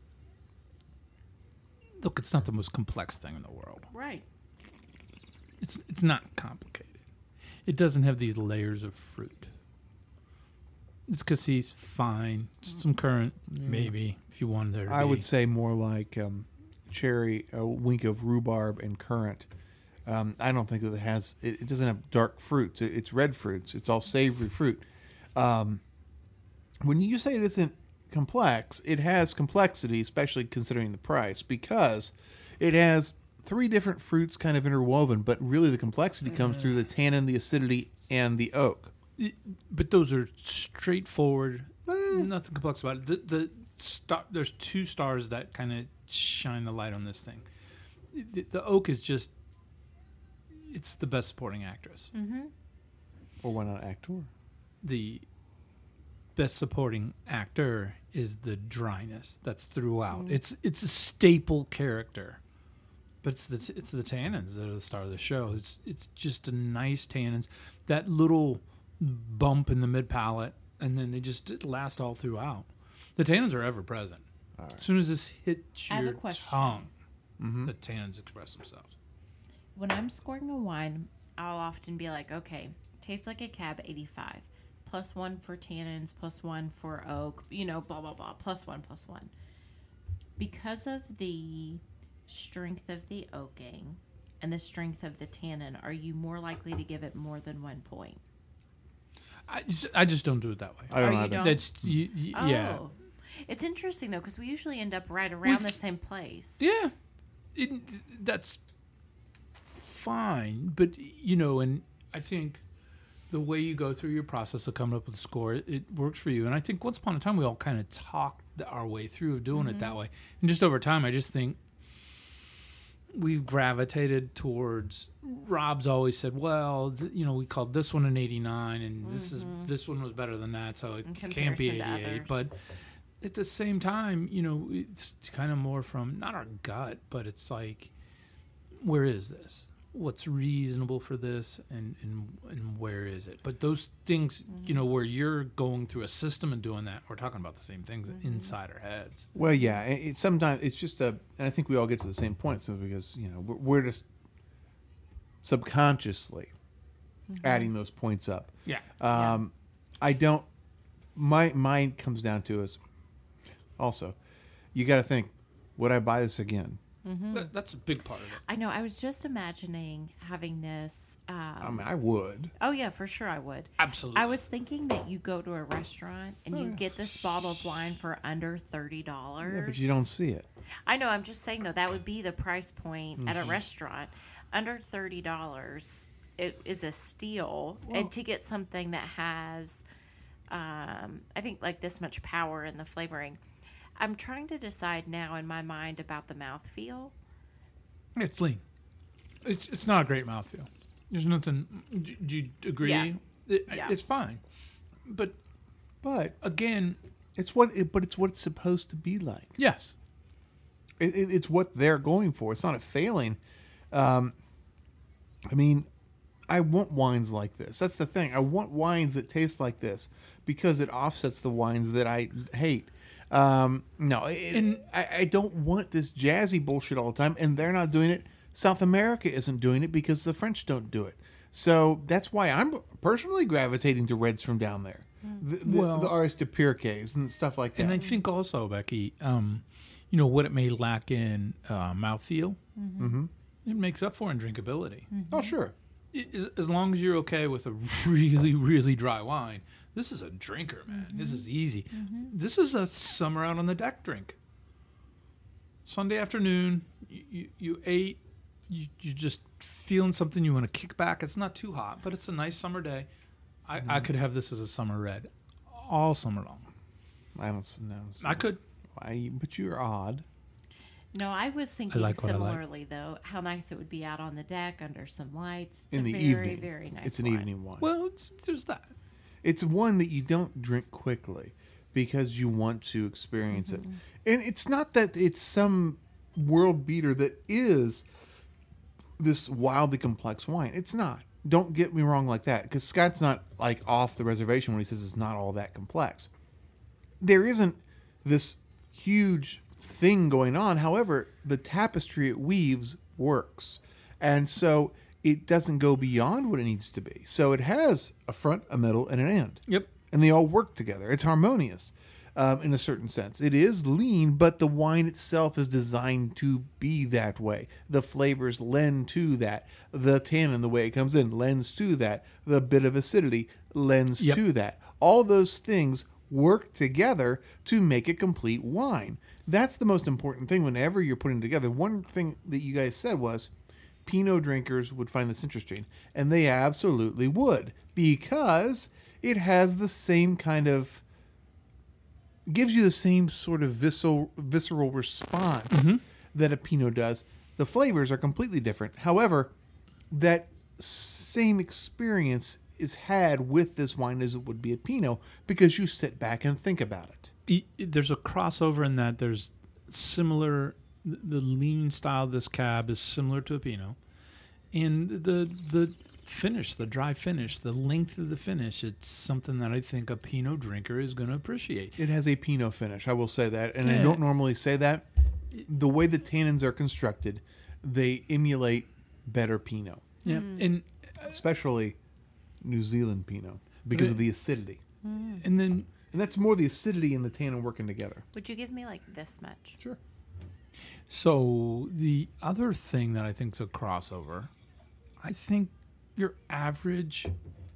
Look, it's not the most complex thing in the world. Right. It's it's not complicated. It doesn't have these layers of fruit. It's cassis, fine. Just some currant, maybe, if you wanted there to I be. would say more like um, cherry, a wink of rhubarb and currant, Um, I don't think that it has. It, it doesn't have dark fruits. It, it's red fruits. It's all savory fruit. Um, when you say it isn't complex, it has complexity, especially considering the price, because it has three different fruits kind of interwoven. But really, the complexity comes through the tannin, the acidity, and the oak. But those are straightforward. Nothing complex about it. The, the star, there's two stars that kind of shine the light on this thing. The, the oak is just, it's the best supporting actress. Mm-hmm. Or why not actor? The best supporting actor is the dryness that's throughout. Mm. It's it's a staple character, but it's the it's the tannins that are the star of the show. It's it's just a nice tannins. That little bump in the mid palate, and then they just last all throughout. The tannins are ever present. Right. As soon as this hits I have your a question. tongue, Mm-hmm. the tannins express themselves. When I'm scoring a wine, I'll often be like, okay, tastes like a Cab eighty-five. Plus one for tannins, plus one for oak, you know, blah, blah, blah. Plus one, plus one. Because of the strength of the oaking and the strength of the tannin, are you more likely to give it more than one point? I just, I just don't do it that way. I don't Oh, you have don't? it. That's you, you, Oh. yeah. It's interesting, though, because we usually end up right around We- the same place. Yeah, it, that's fine. But, you know, and I think the way you go through your process of coming up with a score, it, it works for you. And I think once upon a time, we all kind of talked our way through of doing it that way. And just over time, I just think we've gravitated towards, Rob's always said, well, th- you know, we called this one an eighty-nine, and this is this one was better than that, so it In can't be comparison to eighty-eight. But others. at the same time, you know, it's kind of more from not our gut, but it's like, where is this? What's reasonable for this, and and, and where is it? But those things, you know, where you're going through a system and doing that, we're talking about the same things inside our heads. Well, yeah. It, it, sometimes it's just a, and I think we all get to the same point, so because you know we're, we're just subconsciously adding those points up. Yeah. Um, I don't. My mind comes down to is also, you got to think, would I buy this again? That, that's a big part of it. I know. I was just imagining having this. Um, I mean, I would. oh, yeah, for sure I would. Absolutely. I was thinking that you go to a restaurant and you get this bottle of wine for under thirty dollars. Yeah, but you don't see it. I know. I'm just saying, though, that would be the price point at a restaurant. Under thirty dollars, it is a steal. And to get something that has, um, I think, like this much power in the flavoring. I'm trying to decide now in my mind about the mouthfeel. It's lean. It's it's not a great mouthfeel. There's nothing. Do, do you agree? Yeah. It, Yeah. It's fine, but But again, it's what. It, but it's what it's supposed to be like. yes, It, it, it's what they're going for. It's not a failing. Um, I mean, I want wines like this. That's the thing. I want wines that taste like this because it offsets the wines that I hate. Um, no, it, And- I, I don't want this jazzy bullshit all the time, and they're not doing it. South America isn't doing it because the French don't do it. So that's why I'm personally gravitating to reds from down there, the, the, Well- the Aris de Pirques and stuff like that. and I think also, Becky, um, you know what it may lack in uh, mouthfeel, mm-hmm. it makes up for in drinkability. Oh, sure. It- As, as long as you're okay with a really, really dry wine, this is a drinker, man. This is easy. This is a summer out on the deck drink. Sunday afternoon, you, you, you ate, you, you're just feeling something, you want to kick back. It's not too hot, but it's a nice summer day. I, I could have this as a summer red all summer long. I don't know. I could. I, but you're odd. No, I was thinking like what I like. similarly, though, how nice it would be out on the deck under some lights. It's In a the very, evening. very nice It's an wine. evening wine. Well, it's, there's that. It's one that you don't drink quickly because you want to experience Mm-hmm. it. And it's not that it's some world beater that is this wildly complex wine. It's not. Don't get me wrong like that, because Scott's not like off the reservation when he says it's not all that complex. There isn't this huge thing going on. However, the tapestry it weaves works. And so it doesn't go beyond what it needs to be. So it has a front, a middle, and an end. Yep. And they all work together. It's harmonious. um, in a certain sense. It is lean, but the wine itself is designed to be that way. The flavors lend to that. The tannin, the way it comes in, lends to that. The bit of acidity lends Yep. to that. All those things work together to make a complete wine. That's the most important thing whenever you're putting together. One thing that you guys said was Pinot drinkers would find this interesting, and they absolutely would, because it has the same kind of, gives you the same sort of visceral, visceral response that a Pinot does. The flavors are completely different. However, that same experience is had with this wine as it would be a Pinot, because you sit back and think about it. E- There's a crossover in that there's similar, the lean style of this cab is similar to a Pinot. And the the finish, the dry finish, the length of the finish, it's something that I think a Pinot drinker is going to appreciate. It has a Pinot finish, I will say that. And I Yeah. don't normally say that. The way the tannins are constructed, they emulate better Pinot, Yeah. And especially New Zealand Pinot, because of the acidity. and then And that's more the acidity and the tannin working together. Would you give me like this much? Sure. so the other thing that I think is a crossover, I think your average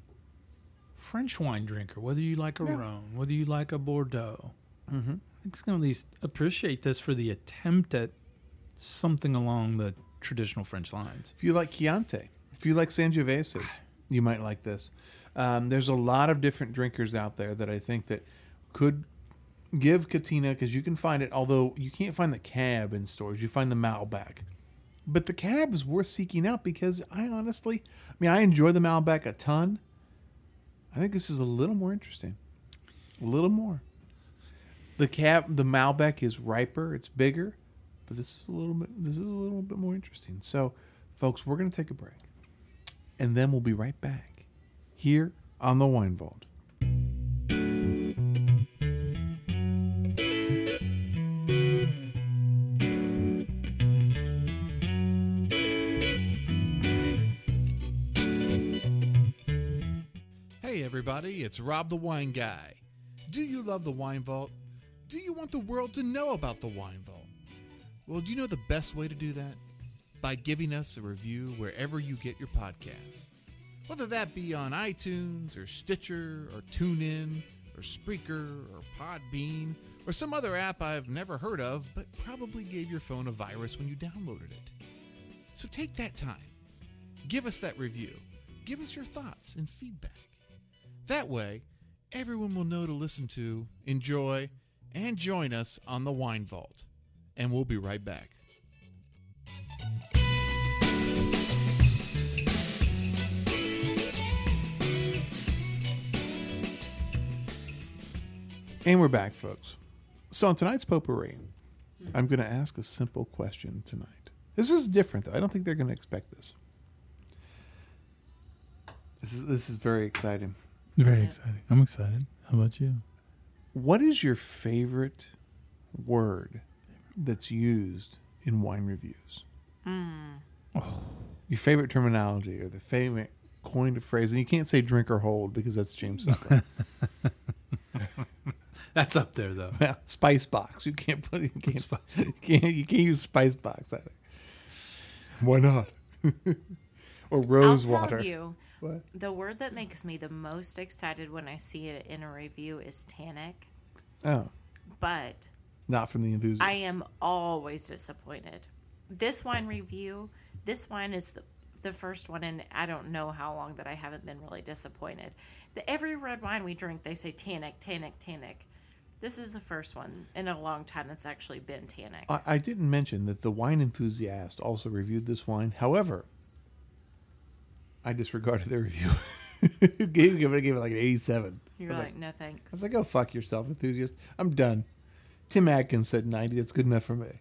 French wine drinker, whether you like a Yeah. Rhone, whether you like a Bordeaux, mm-hmm. I think it's going to at least appreciate this for the attempt at something along the traditional French lines. If you like Chianti, if you like Sangioveses, you might like this. Um, there's a lot of different drinkers out there that I think that could give Catina, because you can find it, although you can't find the cab in stores. You find the Malbec. But the cab is worth seeking out, because I honestly, I mean, I enjoy the Malbec a ton. I think this is a little more interesting. A little more. The cab, the Malbec is riper, it's bigger, but this is a little bit, this is a little bit more interesting. So, folks, we're going to take a break, and then we'll be right back here on the Wine Vault. Hey everybody, it's Rob the Wine Guy. Do you love the Wine Vault? Do you want the world to know about the Wine Vault? Well, do you know the best way to do that? By giving us a review wherever you get your podcasts. Whether that be on iTunes or Stitcher or TuneIn or Spreaker or Podbean or some other app I've never heard of but probably gave your phone a virus when you downloaded it. So take that time. Give us that review. Give us your thoughts and feedback. That way, everyone will know to listen to, enjoy, and join us on the Wine Vault. And we'll be right back. And we're back, folks. So on tonight's potpourri, I'm going to ask a simple question tonight. This is different, though. I don't think they're going to expect this. This is this is very exciting. Very exciting. I'm excited. How about you? What is your favorite word that's used in wine reviews? Oh, your favorite terminology or the favorite coined phrase? And you can't say drink or hold because that's James Sucker. That's up there, though. Yeah, spice box. You can't put. You can't. You can't, you can't use spice box. Why not? Or rose I'll water. tell you, What? the word that makes me the most excited when I see it in a review is tannic. Oh, But not from the enthusiast. I am always disappointed. This wine review, this wine is the, the first one, and I don't know how long that I haven't been really disappointed. The, every red wine we drink, they say tannic, tannic, tannic. This is the first one in a long time that's actually been tannic. I, I didn't mention that the wine enthusiast also reviewed this wine. However, I disregarded their review. gave, gave, it, gave it like an eighty-seven. I You're was like, like, no I thanks. was like, go fuck yourself, enthusiast. I'm done. Tim Atkins said ninety. That's good enough for me.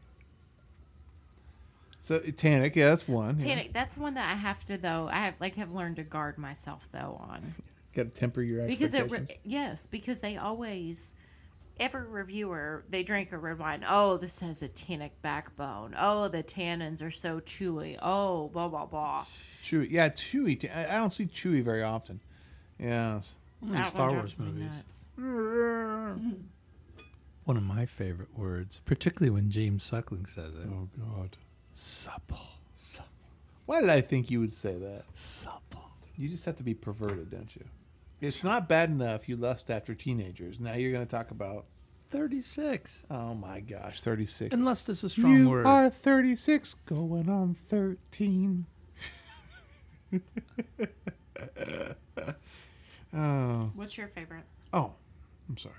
So tannic, yeah, that's one. yeah. Tannic, that's one that I have to though. I have like have learned to guard myself though on Got to temper your because it expectations. re- yes because they always every reviewer they drink a red wine. Oh, this has a tannic backbone. Oh, the tannins are so chewy. Oh, blah blah blah. Chewy, yeah, chewy. I I don't see chewy very often. Yeah, Only in That Star one Wars drives me movies. nuts. One of my favorite words, particularly when James Suckling says it. Oh, God. Supple. Supple. Why did I think you would say that? Supple. You just have to be perverted, don't you? It's not bad enough you lust after teenagers. Now you're going to talk about, thirty-six. oh, my gosh, thirty-six. Unless this is a strong You word. are thirty-six, going on thirteen. Oh, What's your favorite? oh, I'm sorry.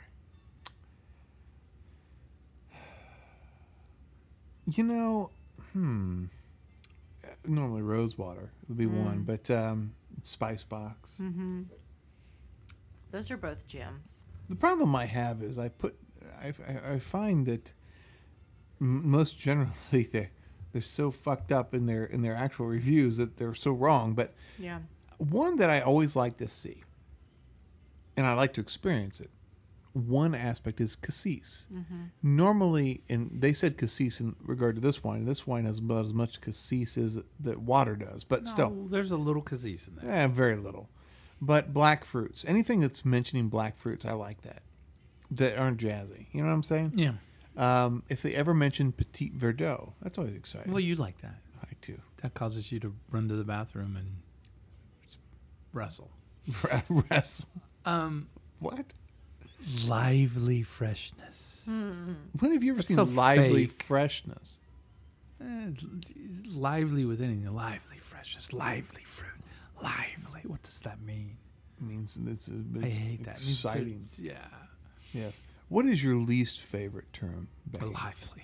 You know, hmm. Normally rose water would be one, but um, Spice Box. Mm-hmm. Those are both gems. The problem I have is I put, I, I, I find that m- most generally they they're so fucked up in their in their actual reviews that they're so wrong. But Yeah. one that I always like to see, and I like to experience it. One aspect is cassis. Mm-hmm. Normally, and they said cassis in regard to this wine. This wine has about as much cassis as that water does, but still, No, there's a little cassis in there. eh, very little. But black fruits, anything that's mentioning black fruits, I like that. That aren't jazzy. You know what I'm saying? Yeah. Um, if they ever mention Petit Verdot, that's always exciting. Well, you like that. I too. That causes you to run to the bathroom and wrestle. Wrestle. Um, What? lively freshness. When have you ever That's seen so lively fake. freshness? Eh, it's- it's lively with anything. Lively freshness. Lively fruit. Lively. What does that mean? It means it's, it's I hate that. It means exciting. it's- yeah. Yes. What is your least favorite term, Becky? Lively.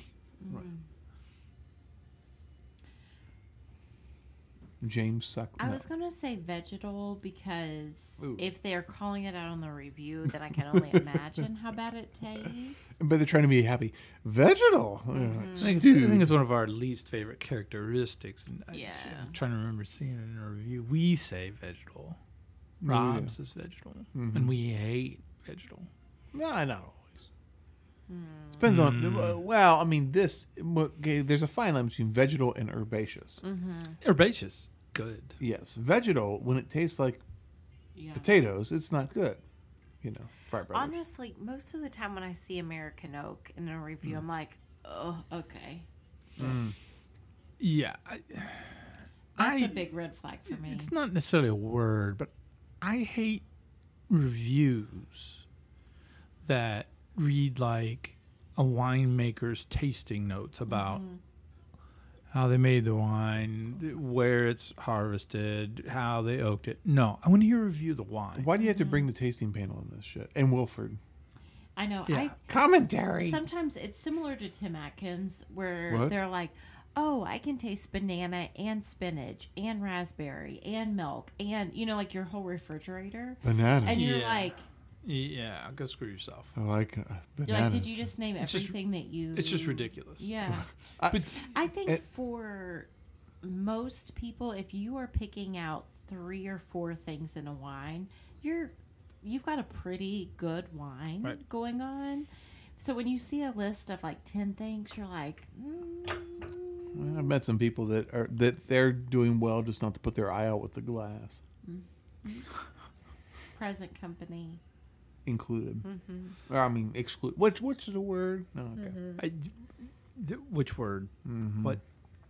James Suck. I no. was going to say vegetal because Ooh. if they're calling it out on the review, then I can only imagine how bad it tastes. But they're trying to be happy. Vegetal. Uh, I think, it's, I stewed. think it's one of our least favorite characteristics. And I, Yeah. I'm trying to remember seeing it in a review. We say vegetal. Yeah, we do. Rob says vegetal. Mhm. And we hate vegetal. No, not always. Depends on. Mm. Well, I mean, this. Okay, there's a fine line between vegetal and herbaceous. Herbaceous. Good. Yes, vegetal when it tastes like Yeah. potatoes, it's not good. You know, Fry Brothers. Honestly, most of the time when I see American Oak in a review, I'm like, oh, okay. Yeah. I, That's I- a big red flag for me. It's not necessarily a word, but I hate reviews that read like a winemaker's tasting notes about how they made the wine, where it's harvested, how they oaked it. No, I want to hear a review of the wine. Why do you have to bring the tasting panel in this shit? And Wilford. I know. Yeah. I Commentary. Sometimes it's similar to Tim Atkins where What? they're like, oh, I can taste banana and spinach and raspberry and milk and, you know, like your whole refrigerator. Bananas. And you're Yeah. like, Yeah, go screw yourself. I like uh, bananas. you're like, did you just name It's just- everything that you... It's just ridiculous. Yeah. But I think It- for most people, if you are picking out three or four things in a wine, you're you've got a pretty good wine Right. going on. So when you see a list of like ten things, you're like, mm, I've met some people that are that they're doing well just not to put their eye out with the glass present company. included. Mm-hmm. Or I mean exclude. Which what's the word? No, okay. I, d- which word? What?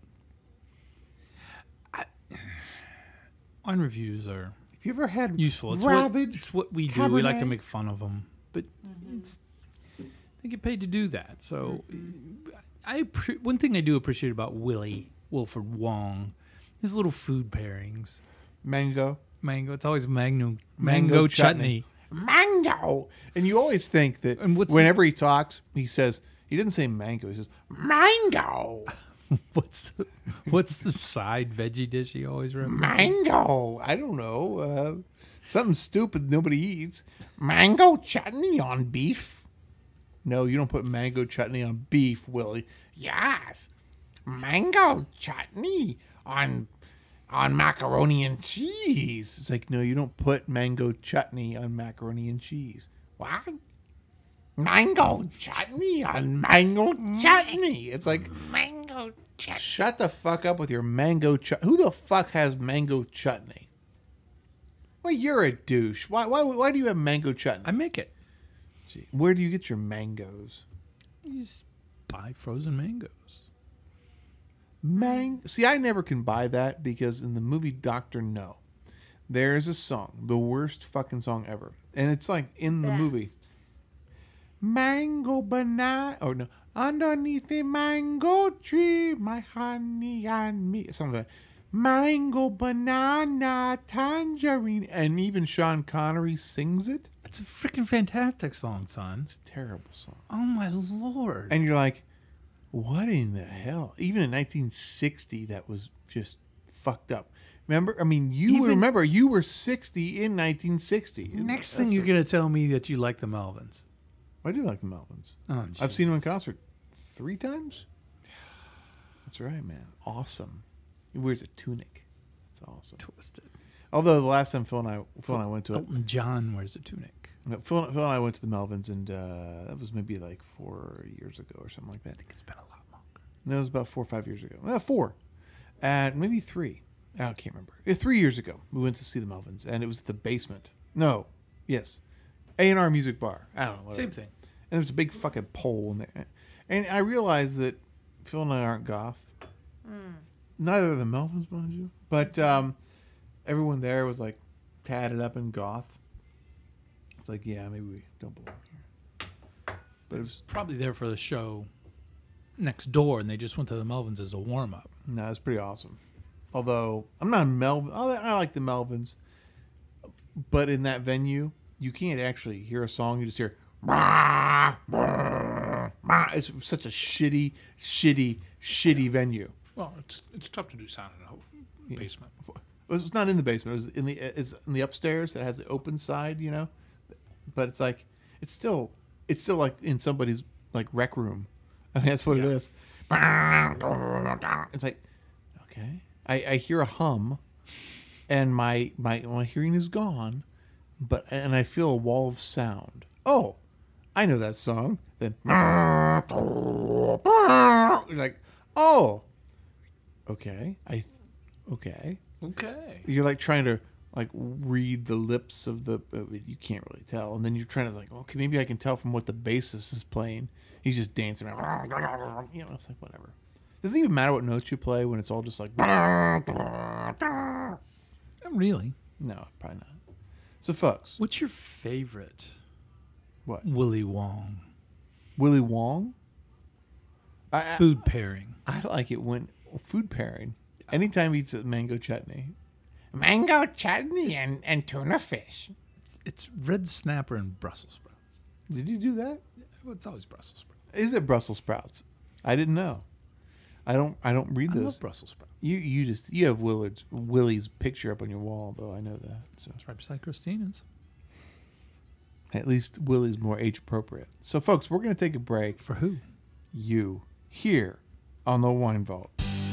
I, wine reviews are Have you ever had useful. It's what, Ravage? it's what we do. We like to Cabernet? make fun of them, but it's they get paid to do that. So, I appre- one thing I do appreciate about Willie Wilford Wong, his little food pairings. mango? Mango. It's always mango Mango mango, chutney. chutney. Mango. And you always think that And what's- whenever he talks, he says he didn't say mango. He says mango, What's the, what's the side veggie dish he always references? mango. I don't know. Uh, something stupid nobody eats. Mango chutney on beef. No, you don't put mango chutney on beef, Willie. Yes, mango chutney on on macaroni and cheese. It's like, no, you don't put mango chutney on macaroni and cheese. What? Mango chutney on mango chutney. It's like, Mango chutney. shut the fuck up with your mango chutney. Who the fuck has mango chutney? Well, you're a douche. Why, why, why do you have mango chutney? I make it. Gee, where do you get your mangoes? You just buy frozen mangoes. Mang. See, I never can buy that because in the movie Doctor No, there is a song, the worst fucking song ever, and it's like in the movie. Best. Mango banana. Oh no! Underneath the mango tree, my honey and me. Something like that. Mango banana tangerine, and even Sean Connery sings it. It's a freaking fantastic song, son. It's a terrible song. Oh my lord! And you're like, what in the hell? Even in nineteen sixty, that was just fucked up. Remember? I mean, you Even- remember you were sixty in nineteen sixty. Next That's thing you're a- gonna tell me that you like the Melvins. I do like the Melvins. Oh, I've seen them in concert three times. That's right, man. Awesome. He wears a tunic. It's awesome. Twisted. Although the last time Phil and I, Phil and I went to it, Elton John wears a tunic. Phil, Phil and I went to the Melvins, and uh, that was maybe like four years ago or something like that. I think it's been a lot longer. No, it was about four or five years ago. Uh, four. And maybe three. I can't remember. It was three years ago. We went to see the Melvins, and it was at the basement. No. Yes. A and R Music Bar. I don't know. Whatever. Same thing. And there's a big fucking pole in there. And I realized that Phil and I aren't goth. Neither are the Melvins, mind you. But um, everyone there was like tatted up in goth. It's like, yeah, maybe we don't belong here. But it was, Probably there for the show next door, and they just went to the Melvins as a warm up. no, it was pretty awesome. Although, I'm not a Melvin. I like the Melvins. But in that venue, you can't actually hear a song. You just hear, bah, bah, bah. It's such a shitty, shitty, shitty venue. Well, it's it's tough to do sound in a basement. It's not in the basement. It was in the it's in the upstairs. It has the open side, you know. But it's like it's still it's still like in somebody's like rec room. I mean, that's what it is. It's like okay. I, I hear a hum, and my my my hearing is gone, but and I feel a wall of sound. Oh, I know that song. Then like oh. Okay, I, okay. Okay. You're like trying to like read the lips of the. Uh, you can't really tell, and then you're trying to like, okay, maybe I can tell from what the bassist is playing. He's just dancing around. You know, it's like whatever. Does it even matter what notes you play when it's all just like? Not really. No, probably not. So, folks, What's your favorite what? Willy Wong Willy Wong? I, I, food pairing? I like it when food pairing. Anytime he eats a mango chutney, mango chutney and, and tuna fish. It's red snapper and Brussels sprouts. Did you do that? Well, it's always Brussels sprouts. Is it Brussels sprouts? I didn't know. I don't. I don't read I those. love Brussels sprouts. You you just you have Willard's Willie's picture up on your wall, though. I know that. So It's right beside Christina's. at least Willie's more age appropriate. So, folks, we're gonna take a break. For who? You here on the Wine Vault.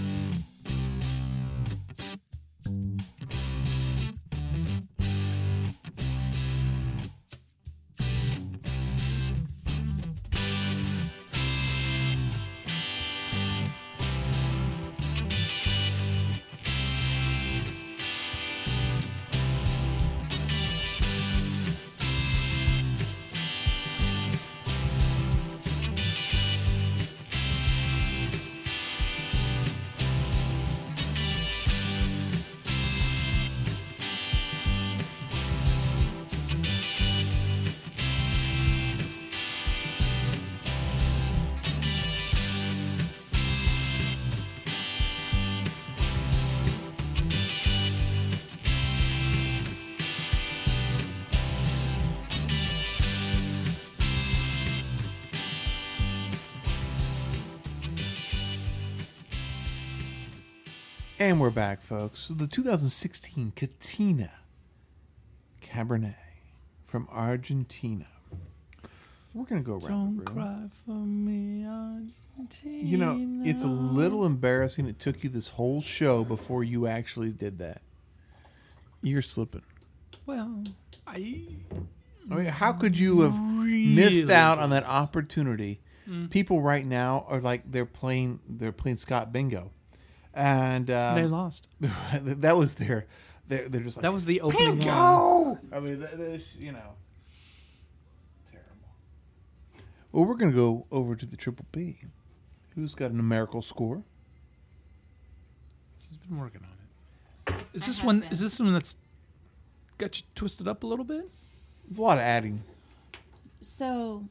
And we're back, folks. So the two thousand sixteen Catina Cabernet from Argentina. We're going to go around Don't the room. cry for me, Argentina. You know, it's a little embarrassing. It took you this whole show before you actually did that. You're slipping. Well, I I mean, how could you have missed out on that opportunity? People right now are like they're playing they're playing Scott Bingo, and um, they lost. that was their they're, they're just like That was the opening one. Bingo. I mean, that is, you know, terrible. Well, we're going to go over to the Triple B. Who's got a numerical score? She's been working on it. Is I this have one? been. Is this one that's got you twisted up a little bit? There's a lot of adding. So,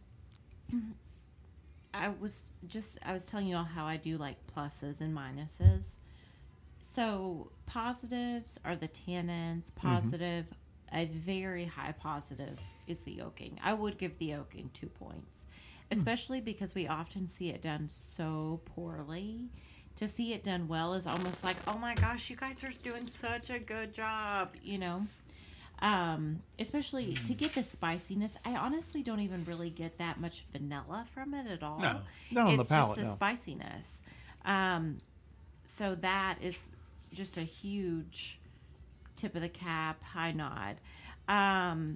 I was just, I was telling you all how I do like pluses and minuses. So, positives are the tannins. Positive, a very high positive is the oaking. I would give the oaking two points, especially because we often see it done so poorly. To see it done well is almost like, oh my gosh, you guys are doing such a good job, you know? Um, especially to get the spiciness. I honestly don't even really get that much vanilla from it at all. No. Not on the It's palate, just the no. spiciness. Um, so that is just a huge tip of the cap, high nod. Um,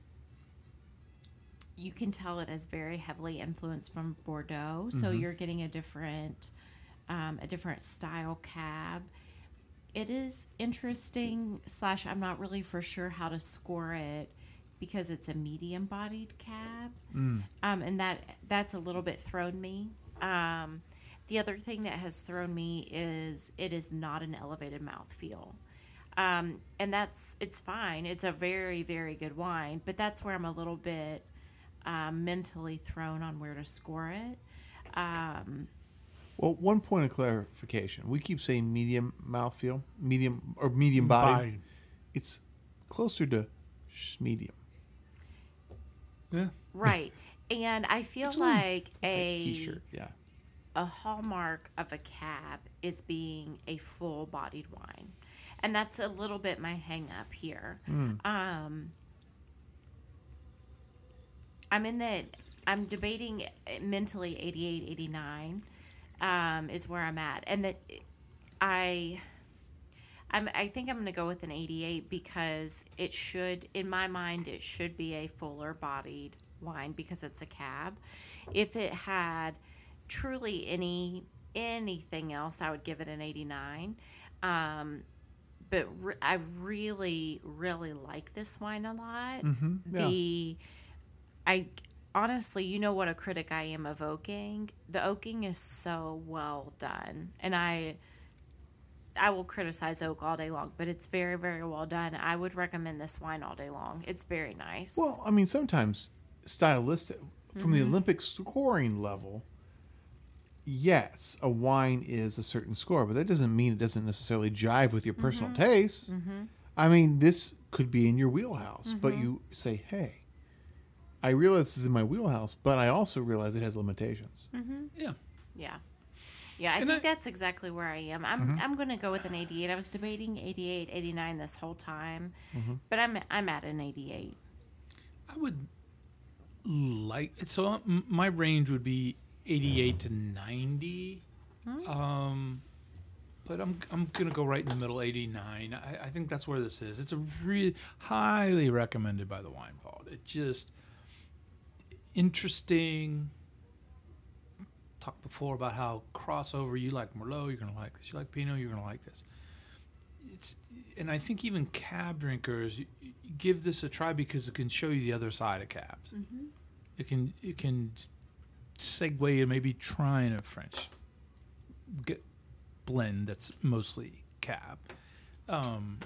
you can tell it is very heavily influenced from Bordeaux, so Mm-hmm. you're getting a different, um, a different style cab. It is interesting. Slash, I'm not really for sure how to score it because it's a medium-bodied cab, Mm. um, and that that's a little bit thrown me. Um, the other thing that has thrown me is it is not an elevated mouthfeel. Um, and that's, it's fine. It's a very, very good wine, but that's where I'm a little bit um, mentally thrown on where to score it. Um, Well, one point of clarification. We keep saying medium mouthfeel, medium or medium body. Body. It's closer to medium. Yeah. right. And I feel It's a little- like a, T-shirt, yeah. a hallmark of a cab is being a full-bodied wine. And that's a little bit my hang up here. Um, I'm in the, I'm debating mentally eighty-eight, eighty-nine um, is where I'm at. And that I, I'm, I think I'm going to go with an eighty-eight because it should, in my mind, it should be a fuller bodied wine because it's a cab. If it had truly any, anything else, I would give it an eighty-nine. Um, but re- I really, really like this wine a lot. Mhm, yeah. The, I honestly, you know what a critic I am of oaking. The oaking is so well done, and I, I will criticize oak all day long, but it's very, very well done. I would recommend this wine all day long. It's very nice. Well, I mean, sometimes stylistic, from the Olympic scoring level, yes, a wine is a certain score, but that doesn't mean it doesn't necessarily jive with your personal taste. I mean, this could be in your wheelhouse, but you say, hey, I realize this is in my wheelhouse, but I also realize it has limitations. Yeah. yeah. Yeah, I And think I- that's exactly where I am. I'm I'm going to go with an eighty-eight. I was debating eighty-eight, eighty-nine this whole time, but I'm I'm at an eighty-eight. I would like so m- my range would be eighty-eight to ninety. Um, but I'm I'm gonna go right in the middle, eighty-nine. I, I think that's where this is. It's a really highly recommended by the Wine Vault. It just interesting. Talked before about how crossover. You like Merlot, you're gonna like this. You like Pinot, you're gonna like this. It's and I think even cab drinkers you, you give this a try because it can show you the other side of cabs. It can it can segue and maybe trying a French get blend that's mostly cab. Um,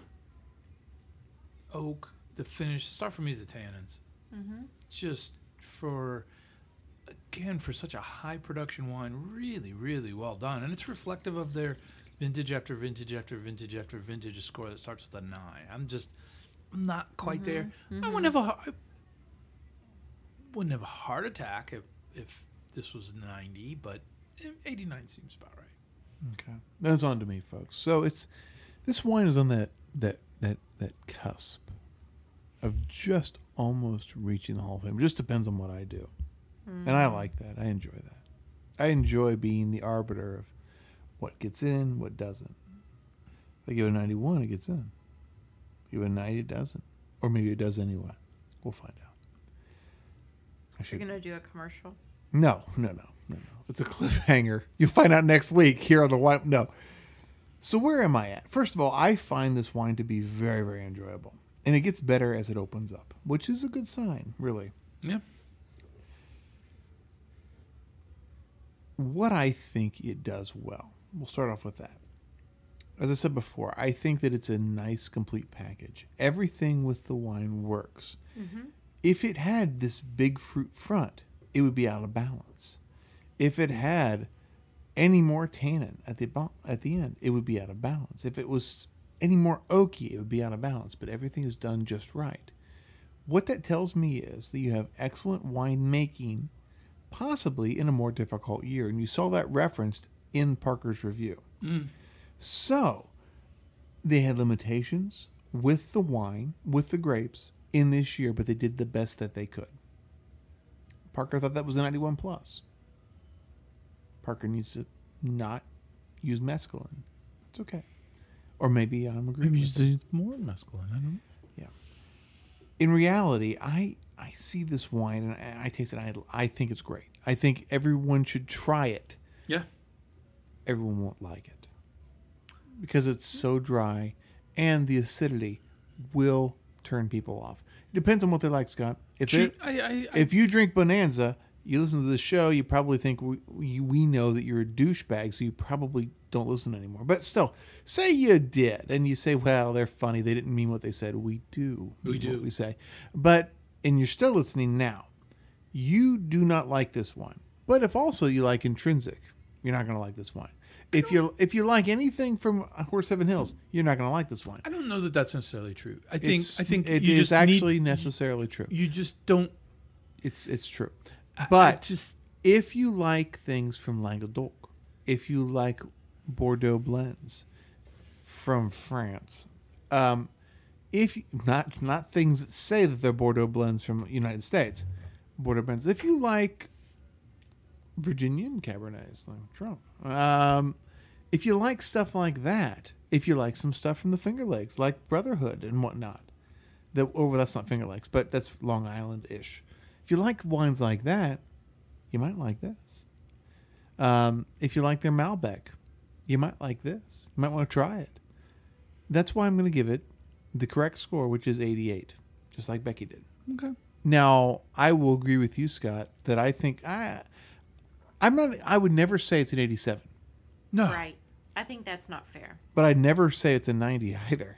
oak, the finish. Start for me is the tannins. Just for again for such a high production wine, really really well done, and it's reflective of their vintage after vintage after vintage after vintage. A score that starts with a nine. I'm just I'm not quite there. I wouldn't have a I wouldn't have a heart attack if if this was ninety, but eighty-nine seems about right. Okay, that's on to me, folks. So it's this wine is on that that that that cusp of just almost reaching the Hall of Fame. It just depends on what I do, and I like that. I enjoy that. I enjoy being the arbiter of what gets in, what doesn't. If I give it a ninety-one, it gets in. If I give it a ninety, it doesn't, or maybe it does anyway. We'll find out. I You're should. going to do a commercial? No, no, no, no, no. It's a cliffhanger. You'll find out next week here on the wine. No. So where am I at? First of all, I find this wine to be very, very enjoyable. And it gets better as it opens up, which is a good sign, really. Yeah. what I think it does well. We'll start off with that. As I said before, I think that it's a nice, complete package. Everything with the wine works. Mm-hmm. If it had this big fruit front, it would be out of balance. If it had any more tannin at the bo- at the end, it would be out of balance. If it was any more oaky, it would be out of balance. But everything is done just right. What that tells me is that you have excellent wine making, possibly in a more difficult year. And you saw that referenced in Parker's review. Mm. So, they had limitations with the wine, with the grapes in this year, but they did the best that they could. Parker thought that was a ninety-one plus. Parker needs to not use mescaline. That's okay. Or maybe I'm agreeing. Maybe with you need more mescaline. I don't know. Yeah. In reality, I I see this wine and I, I taste it. And I I think it's great. I think everyone should try it. Yeah. Everyone won't like it because it's so dry, and the acidity will turn people off. It depends on what they like, Scott. If Gee, it, I, I, if you drink Bonanza, you listen to the show, you probably think we, we we know that you're a douchebag, so you probably don't listen anymore. But still, say you did, and you say, well, they're funny. They didn't mean what they said. We do. We mean do. What we say. But, and you're still listening now, you do not like this wine. But if also you like Intrinsic, you're not going to like this wine. If you if you like anything from Horse Heaven Hills, you're not going to like this wine. I don't know that that's necessarily true. I think It's- I think it you is just actually need, necessarily true. You just don't. It's it's true. I- But I just if you like things from Languedoc, if you like Bordeaux blends from France, um, if you, not not things that say that they're Bordeaux blends from the United States, Bordeaux blends. If you like Virginian Cabernets like Trump, um, if you like stuff like that, if you like some stuff from the Finger Lakes like Brotherhood and whatnot, that or well, that's not Finger Lakes, but that's Long Island ish. If you like wines like that, you might like this. Um, if you like their Malbec, you might like this. You might want to try it. That's why I'm going to give it the correct score, which is eighty-eight, just like Becky did. okay. Now, I will agree with you, Scott, that I think I, I'm not. I would never say it's an eighty-seven, No. Right. I think that's not fair. but I'd never say it's a ninety either.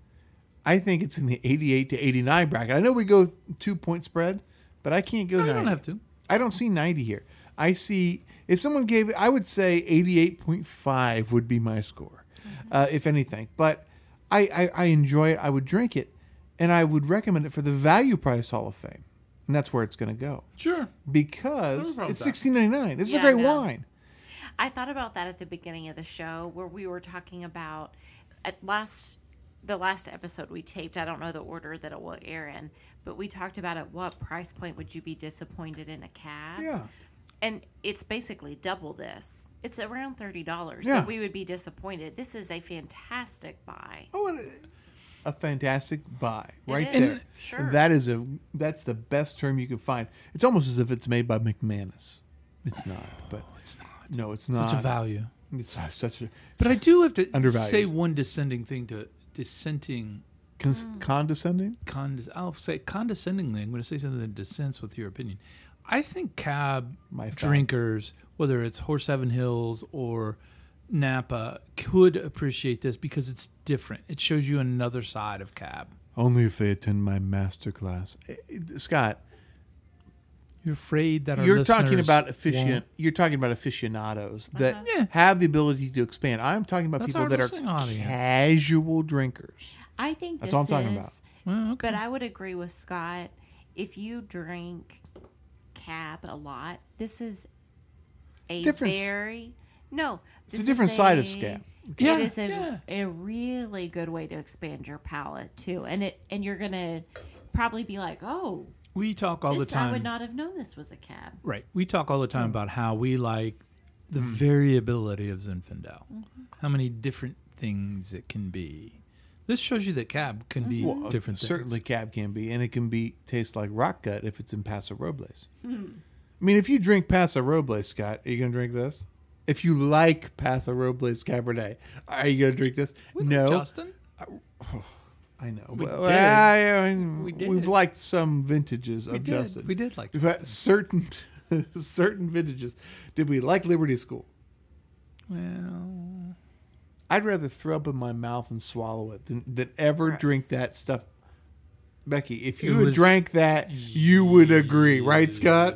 I think it's in the eighty-eight to eighty-nine bracket. I know we go two point spread, but I can't go No, you ninety. don't have to. I don't see ninety here. I see, if someone gave it, I would say eighty-eight point five would be my score, mm-hmm. uh, if anything. But I, I, I enjoy it. I would drink it, and I would recommend it for the Value Price Hall of Fame. And that's where it's going to go. Sure. No Because problem it's with that. sixteen ninety-nine. This Yeah, is a great I know. wine. I thought about that at the beginning of the show where we were talking about at last the last episode we taped. I don't know the order that it will air in, but we talked about at what price point would you be disappointed in a cab? Yeah. And it's basically double this. It's around thirty dollars Yeah. that we would be disappointed. This is a fantastic buy. Oh, and a fantastic buy It right is, there. sure. That is a that's the best term you can find. It's almost as if it's made by McManus. It's not, but It's not. no, it's not. Such a value. It's such a. But I do have to Undervalued. say one dissenting thing to dissenting. Cons- Mm. condescending. Condes- I'll say condescendingly. I'm going to say something that dissents with your opinion. I think cab My fact. drinkers, whether it's Horse Heaven Hills or Napa, could appreciate this because it's different. It shows you another side of cab. Only if they attend my master class. Eh, eh, Scott, You're afraid that our you're talking listeners about won't- efficient. You're talking about aficionados that Yeah. have the ability to expand. I'm talking about That's people our that are listening audience. casual drinkers. I think That's this all I'm talking is, about. Well, okay. but I would agree with Scott. If you drink cab a lot, this is a Different- very no. It's a this different is side of a- scab. Yeah, it is a, yeah. a really good way to expand your palate too, and it and you're gonna probably be like, oh, we talk all this, the time. I would not have known this was a cab. Right. We talk all the time about how we like the Mm-hmm. variability of Zinfandel. Mm-hmm. How many different things it can be. This shows you that cab can be Well, different things. certainly cab can be, and it can be taste like rock gut if it's in Paso Robles. Hmm. I mean, if you drink Paso Robles, Scott, are you going to drink this? If you like Paso Robles Cabernet, are you going to drink this? We like no, Justin? I know. We Well, did. I- I mean, We did. We've liked some vintages We of did. Justin. We did like But certain certain vintages, did we like Liberty School? Well, I'd rather throw up in my mouth and swallow it than, than ever Gross. drink that stuff. Becky, if It you had was- drank that, you would agree, right, Scott?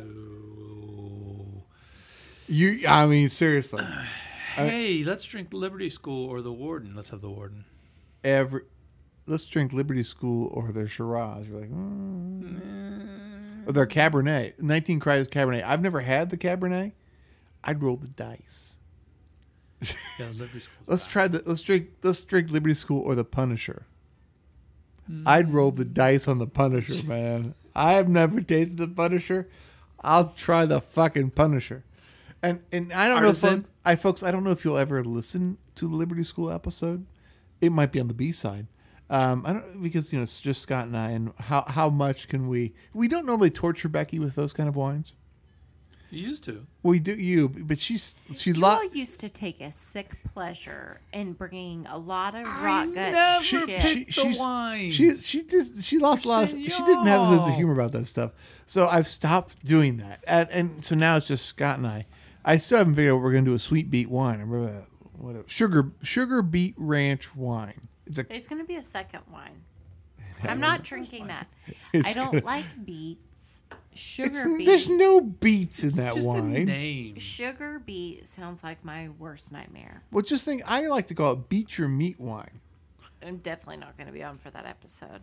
You, I mean, seriously, hey, let's drink Liberty School or the Warden. Let's have the Warden. every let's drink Liberty School or their Shiraz. You're like, mm. Or their Cabernet, nineteen Crimes Cabernet. I've never had the Cabernet. I'd roll the dice. Yeah, Liberty School. Let's try the let's drink let's drink Liberty School or the Punisher. I'd roll the dice on the Punisher, man. I have never tasted the Punisher. I'll try the fucking Punisher. And and I don't Artisan? know if I folks I don't know if you'll ever listen to the Liberty School episode. It might be on the B side. Um, I don't because you know it's just Scott and I, and how how much can we? We don't normally torture Becky with those kind of wines. You used to. We do you, but she's she You lo- all used to take a sick pleasure in bringing a lot of rot gut never she, shit. she, the she's- wine. She she just she lost a lot. Of, she didn't have a sense of humor about that stuff. So I've stopped doing that, and, and so now it's just Scott and I. I still haven't figured out what we're going to do a sweet beet wine. I remember that. What sugar sugar beet ranch wine. It's a There's going to be a second wine. I'm not drinking that. I It's don't good. like beets. Sugar it's, beet. there's no beets in that Just the wine. name. Sugar beet sounds like my worst nightmare. Well, just think. I like to call it beet your meat wine. I'm definitely not going to be on for that episode.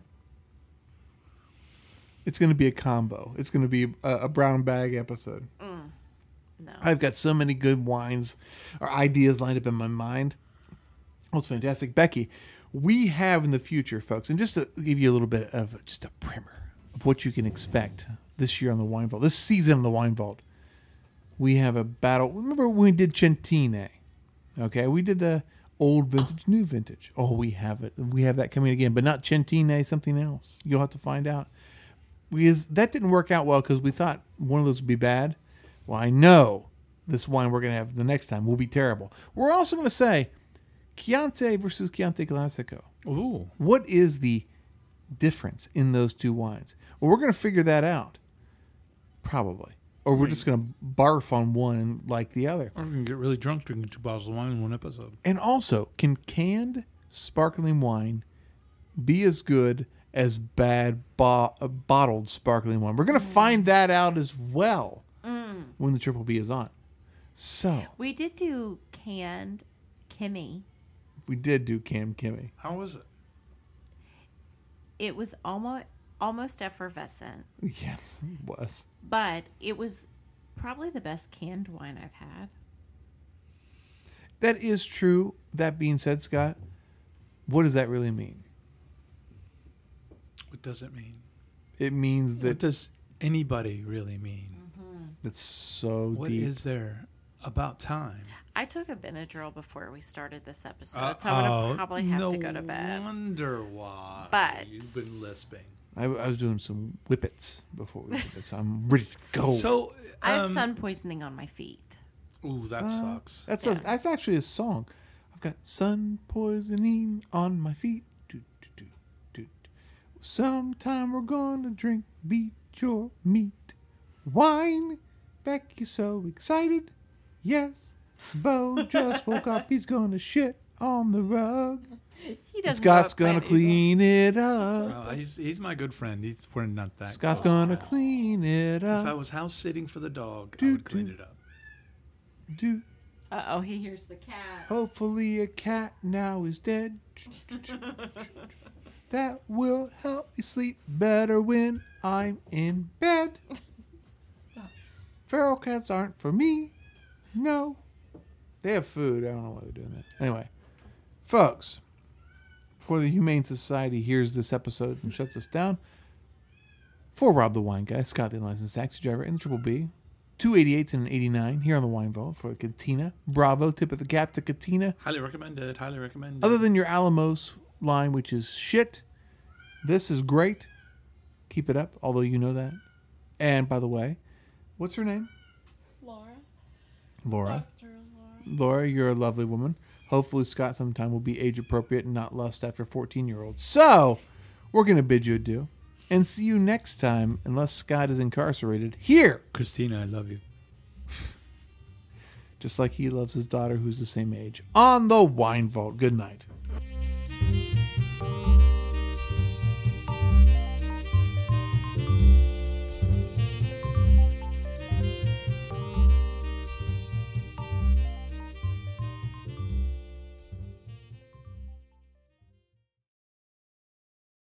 It's going to be a combo. It's going to be a, a brown bag episode. No. I've got so many good wines or ideas lined up in my mind. Oh, it's fantastic. Becky, we have in the future, folks, and just to give you a little bit of just a primer of what you can expect this year on the Wine Vault, this season on the Wine Vault, we have a battle. Remember when we did Centine? Okay, we did the old vintage, new vintage. Oh, we have it. We have that coming again, but not Centine, something else. You'll have to find out. Because that didn't work out well because we thought one of those would be bad. Well, I know this wine we're going to have the next time will be terrible. We're also going to say Chianti versus Chianti Classico. Ooh. What is the difference in those two wines? Well, we're going to figure that out. Probably. Or we're just going to barf on one and like the other. Or we can get really drunk drinking two bottles of wine in one episode. And also, can canned sparkling wine be as good as bad bo- uh, bottled sparkling wine? We're going to find that out as well when the Triple B is on. So, We did do canned Kimmy. we did do Cam Kimmy. How was it? It was almost almost effervescent, Yes, it was. but it was probably the best canned wine I've had. That is true. That being said, Scott, what does that really mean? What does it mean? It means What that does anybody really mean? it's so What deep. is there about time? I took a Benadryl before we started this episode, Uh, so I'm oh, gonna probably have no to go to bed. wonder why But- you've been lisping. I, I was doing some whippets before we did this. I'm ready to go. So I have um, sun poisoning on my feet. Ooh, that sucks. That's a, that's actually a song. I've got sun poisoning on my feet. Do, do, do, do. Sometime we're gonna drink beat your meat wine. Becky's so excited. Yes, Bo just woke up. He's gonna shit on the rug. He doesn't. Scott's know what gonna plant he's on. clean it up. Uh, he's he's my good friend. He's we're not that. Scott's close gonna friends. clean it If I up. was house sitting for the dog, I Do, would clean do. it up. Do. Uh oh, he hears the cat. Hopefully a cat now is dead. That will help me sleep better when I'm in bed. Feral cats aren't for me. No. They have food. I don't know why they're doing that. Anyway, folks, before the Humane Society hears this episode and shuts us down, for Rob the Wine Guy, Scott the Unlicensed Taxi Driver, and the Triple B, two eighty-eights and an eighty-nine here on the Wine Vault for Katina. Bravo, tip of the cap to Katina. Highly recommended. Highly recommended. Other than your Alamos line, which is shit, this is great. Keep it up, although you know that. And by the way, what's her name? Laura. Laura. Doctor Laura. Laura, you're a lovely woman. Hopefully Scott sometime will be age appropriate and not lust after fourteen year olds. So, we're going to bid you adieu. And see you next time, unless Scott is incarcerated, here. Christina, I love you. Just like he loves his daughter who's the same age. On the Wine Vault. Good night.